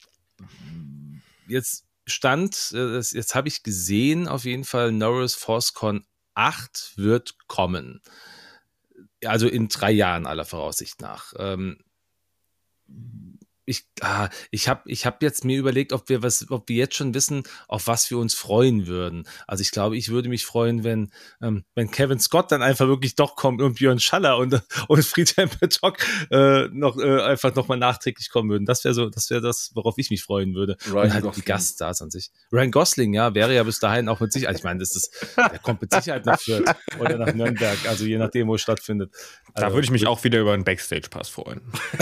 jetzt stand, äh, jetzt habe ich gesehen, auf jeden Fall, Norris ForceCon acht wird kommen. Also in drei Jahren aller Voraussicht nach. Ähm, ich ah, ich habe ich hab jetzt mir überlegt, ob wir was, ob wir jetzt schon wissen, auf was wir uns freuen würden. Also ich glaube, ich würde mich freuen, wenn ähm, wenn Kevin Scott dann einfach wirklich doch kommt und Björn Schaller und und Friedhelm Petzock äh, noch äh, einfach nochmal nachträglich kommen würden. Das wäre so, das wäre das, worauf ich mich freuen würde. Ryan und halt Gosling. Die Gaststars an sich. Ryan Gosling, ja, wäre ja bis dahin auch mit Sicherheit. Also ich meine, das ist, der kommt mit Sicherheit nach Fürth oder nach Nürnberg, also je nachdem, wo es stattfindet. Da Also, würde ich mich auch wieder über einen Backstage-Pass freuen.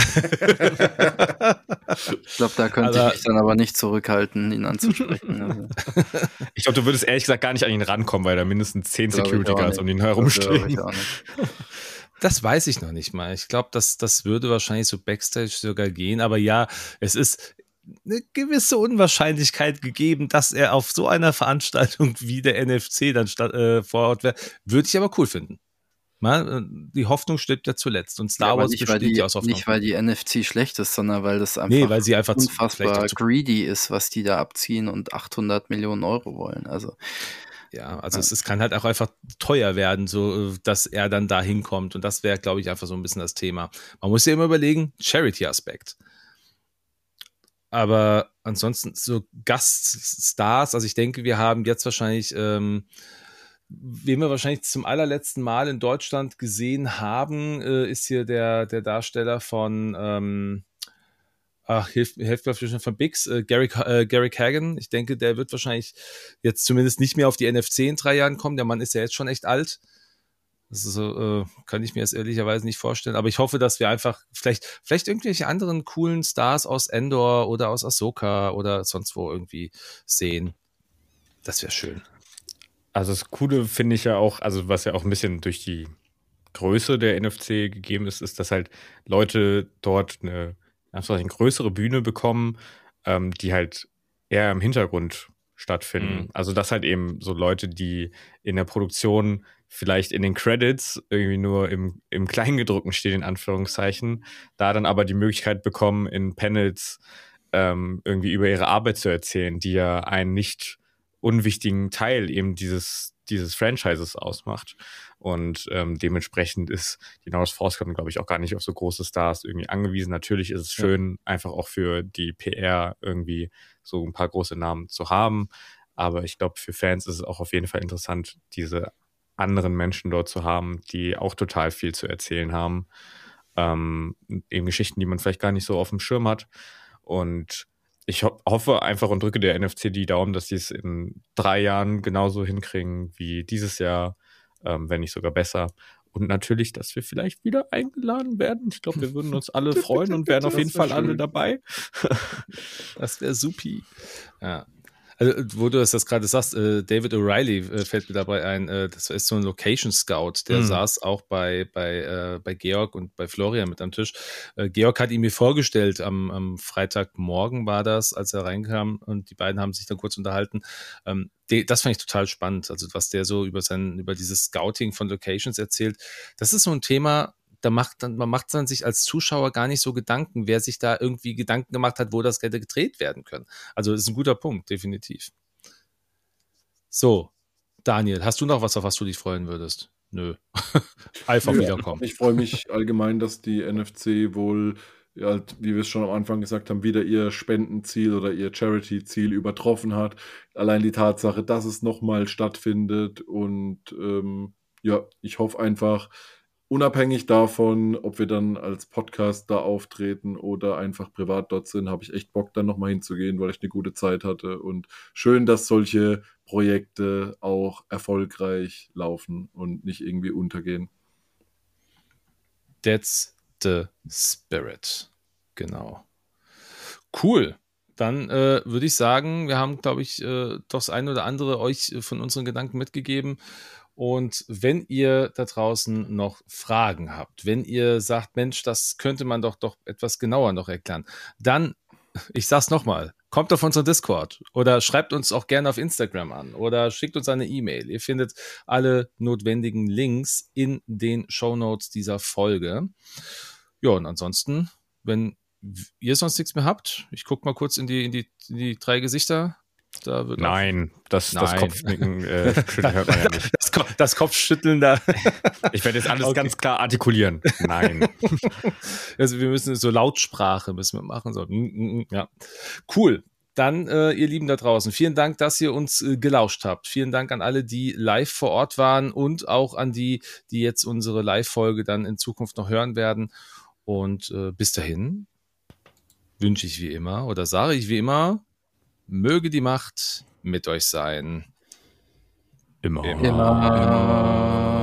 Ich glaube, da könnte Aber- ich mich dann aber nicht zurückhalten, ihn anzusprechen. Also, Ich glaube, du würdest ehrlich gesagt gar nicht an ihn rankommen, weil da mindestens zehn Glaub ich Security auch Guards nicht. um ihn das glaube herumstehen. ich auch nicht. Das weiß ich noch nicht mal. Ich glaube, das, das würde wahrscheinlich so Backstage sogar gehen. Aber ja, es ist eine gewisse Unwahrscheinlichkeit gegeben, dass er auf so einer Veranstaltung wie der N F C dann statt, äh, vor Ort wäre. Würde ich aber cool finden. Mal, äh, die Hoffnung stirbt ja zuletzt. Und Star Ja, aber Wars nicht, weil besteht die, ja aus Hoffnung. nicht, weil die N F C schlecht ist, sondern weil das einfach Nee, weil sie einfach zu- unfassbar vielleicht auch zu- greedy ist, was die da abziehen und achthundert Millionen Euro wollen. Also Ja, also Ja. Es, es kann halt auch einfach teuer werden, so äh, dass er dann da hinkommt. Und das wäre, glaube ich, einfach so ein bisschen das Thema. Man muss ja immer überlegen, Charity-Aspekt. Aber ansonsten so Gaststars, also ich denke, wir haben jetzt wahrscheinlich, ähm, wen wir wahrscheinlich zum allerletzten Mal in Deutschland gesehen haben, äh, ist hier der, der Darsteller von, ähm, ach, hilft hilft mir schon von Bix, äh, Gary, äh, Gary Kagan. Ich denke, der wird wahrscheinlich jetzt zumindest nicht mehr auf die N F C in drei Jahren kommen. Der Mann ist ja jetzt schon echt alt. Das ist so, äh, kann ich mir jetzt ehrlicherweise nicht vorstellen. Aber ich hoffe, dass wir einfach vielleicht, vielleicht irgendwelche anderen coolen Stars aus Endor oder aus Ahsoka oder sonst wo irgendwie sehen. Das wäre schön. Also das Coole finde ich ja auch, also was ja auch ein bisschen durch die Größe der N F C gegeben ist, ist, dass halt Leute dort eine, eine größere Bühne bekommen, ähm, die halt eher im Hintergrund stattfinden. Mhm. Also dass halt eben so Leute, die in der Produktion vielleicht in den Credits irgendwie nur im, im Kleingedruckten stehen, in Anführungszeichen, da dann aber die Möglichkeit bekommen, in Panels ähm, irgendwie über ihre Arbeit zu erzählen, die ja einen nicht unwichtigen Teil eben dieses, dieses Franchises ausmacht. Und ähm, dementsprechend ist die Norris ForceCon, glaube ich, auch gar nicht auf so große Stars irgendwie angewiesen. Natürlich ist es schön, ja, einfach auch für die P R irgendwie so ein paar große Namen zu haben. Aber ich glaube, für Fans ist es auch auf jeden Fall interessant, diese anderen Menschen dort zu haben, die auch total viel zu erzählen haben. Ähm, eben Geschichten, die man vielleicht gar nicht so auf dem Schirm hat. Und ich ho- hoffe einfach und drücke der N F C die Daumen, dass sie es in drei Jahren genauso hinkriegen wie dieses Jahr, ähm, wenn nicht sogar besser. Und natürlich, dass wir vielleicht wieder eingeladen werden. Ich glaube, wir würden uns alle freuen und wären auf jeden Das wär Fall alle schön. dabei. Das wäre supi. Ja. Also, wo du das gerade sagst, äh, David O'Reilly äh, fällt mir dabei ein, äh, das ist so ein Location Scout, der Mhm. saß auch bei, bei, äh, bei Georg und bei Florian mit am Tisch. Äh, Georg hat ihn mir vorgestellt, am, am Freitagmorgen war das, als er reinkam und die beiden haben sich dann kurz unterhalten. Ähm, de, das fand ich total spannend, also was der so über sein, über dieses Scouting von Locations erzählt. Das ist so ein Thema, da macht dann, man macht dann sich als Zuschauer gar nicht so Gedanken, wer sich da irgendwie Gedanken gemacht hat, wo das hätte gedreht werden können. Also das ist ein guter Punkt, definitiv. So, Daniel, hast du noch was, auf was du dich freuen würdest? Nö. Einfach Ja, wiederkommen. ich freue mich allgemein, dass die N F C wohl, ja, halt, wie wir es schon am Anfang gesagt haben, wieder ihr Spendenziel oder ihr Charity-Ziel übertroffen hat. Allein die Tatsache, dass es nochmal stattfindet und ähm, ja, ich hoffe einfach, unabhängig davon, ob wir dann als Podcast da auftreten oder einfach privat dort sind, habe ich echt Bock, dann nochmal hinzugehen, weil ich eine gute Zeit hatte. Und schön, dass solche Projekte auch erfolgreich laufen und nicht irgendwie untergehen. That's the spirit. Genau. Cool. Dann äh, würde ich sagen, wir haben, glaube ich, äh, doch das eine oder andere euch äh, von unseren Gedanken mitgegeben. Und wenn ihr da draußen noch Fragen habt, wenn ihr sagt, Mensch, das könnte man doch, doch etwas genauer noch erklären, dann, ich sag's nochmal, kommt auf unseren Discord oder schreibt uns auch gerne auf Instagram an oder schickt uns eine E-Mail. Ihr findet alle notwendigen Links in den Shownotes dieser Folge. Ja, und ansonsten, wenn ihr sonst nichts mehr habt, ich gucke mal kurz in die, in die, in die drei Gesichter. Da wird Nein, das, das Nein. Kopfnicken äh, hört man ja nicht. Das, Ko- das Kopfschütteln da. Ich werde jetzt alles Okay. ganz klar artikulieren. Nein. Also wir müssen so Lautsprache müssen wir machen. So. Ja. Cool. Dann, äh, ihr Lieben da draußen, vielen Dank, dass ihr uns äh, gelauscht habt. Vielen Dank an alle, die live vor Ort waren und auch an die, die jetzt unsere Live-Folge dann in Zukunft noch hören werden. Und äh, bis dahin wünsche ich wie immer oder sage ich wie immer, möge die Macht mit euch sein. Immer. Immer.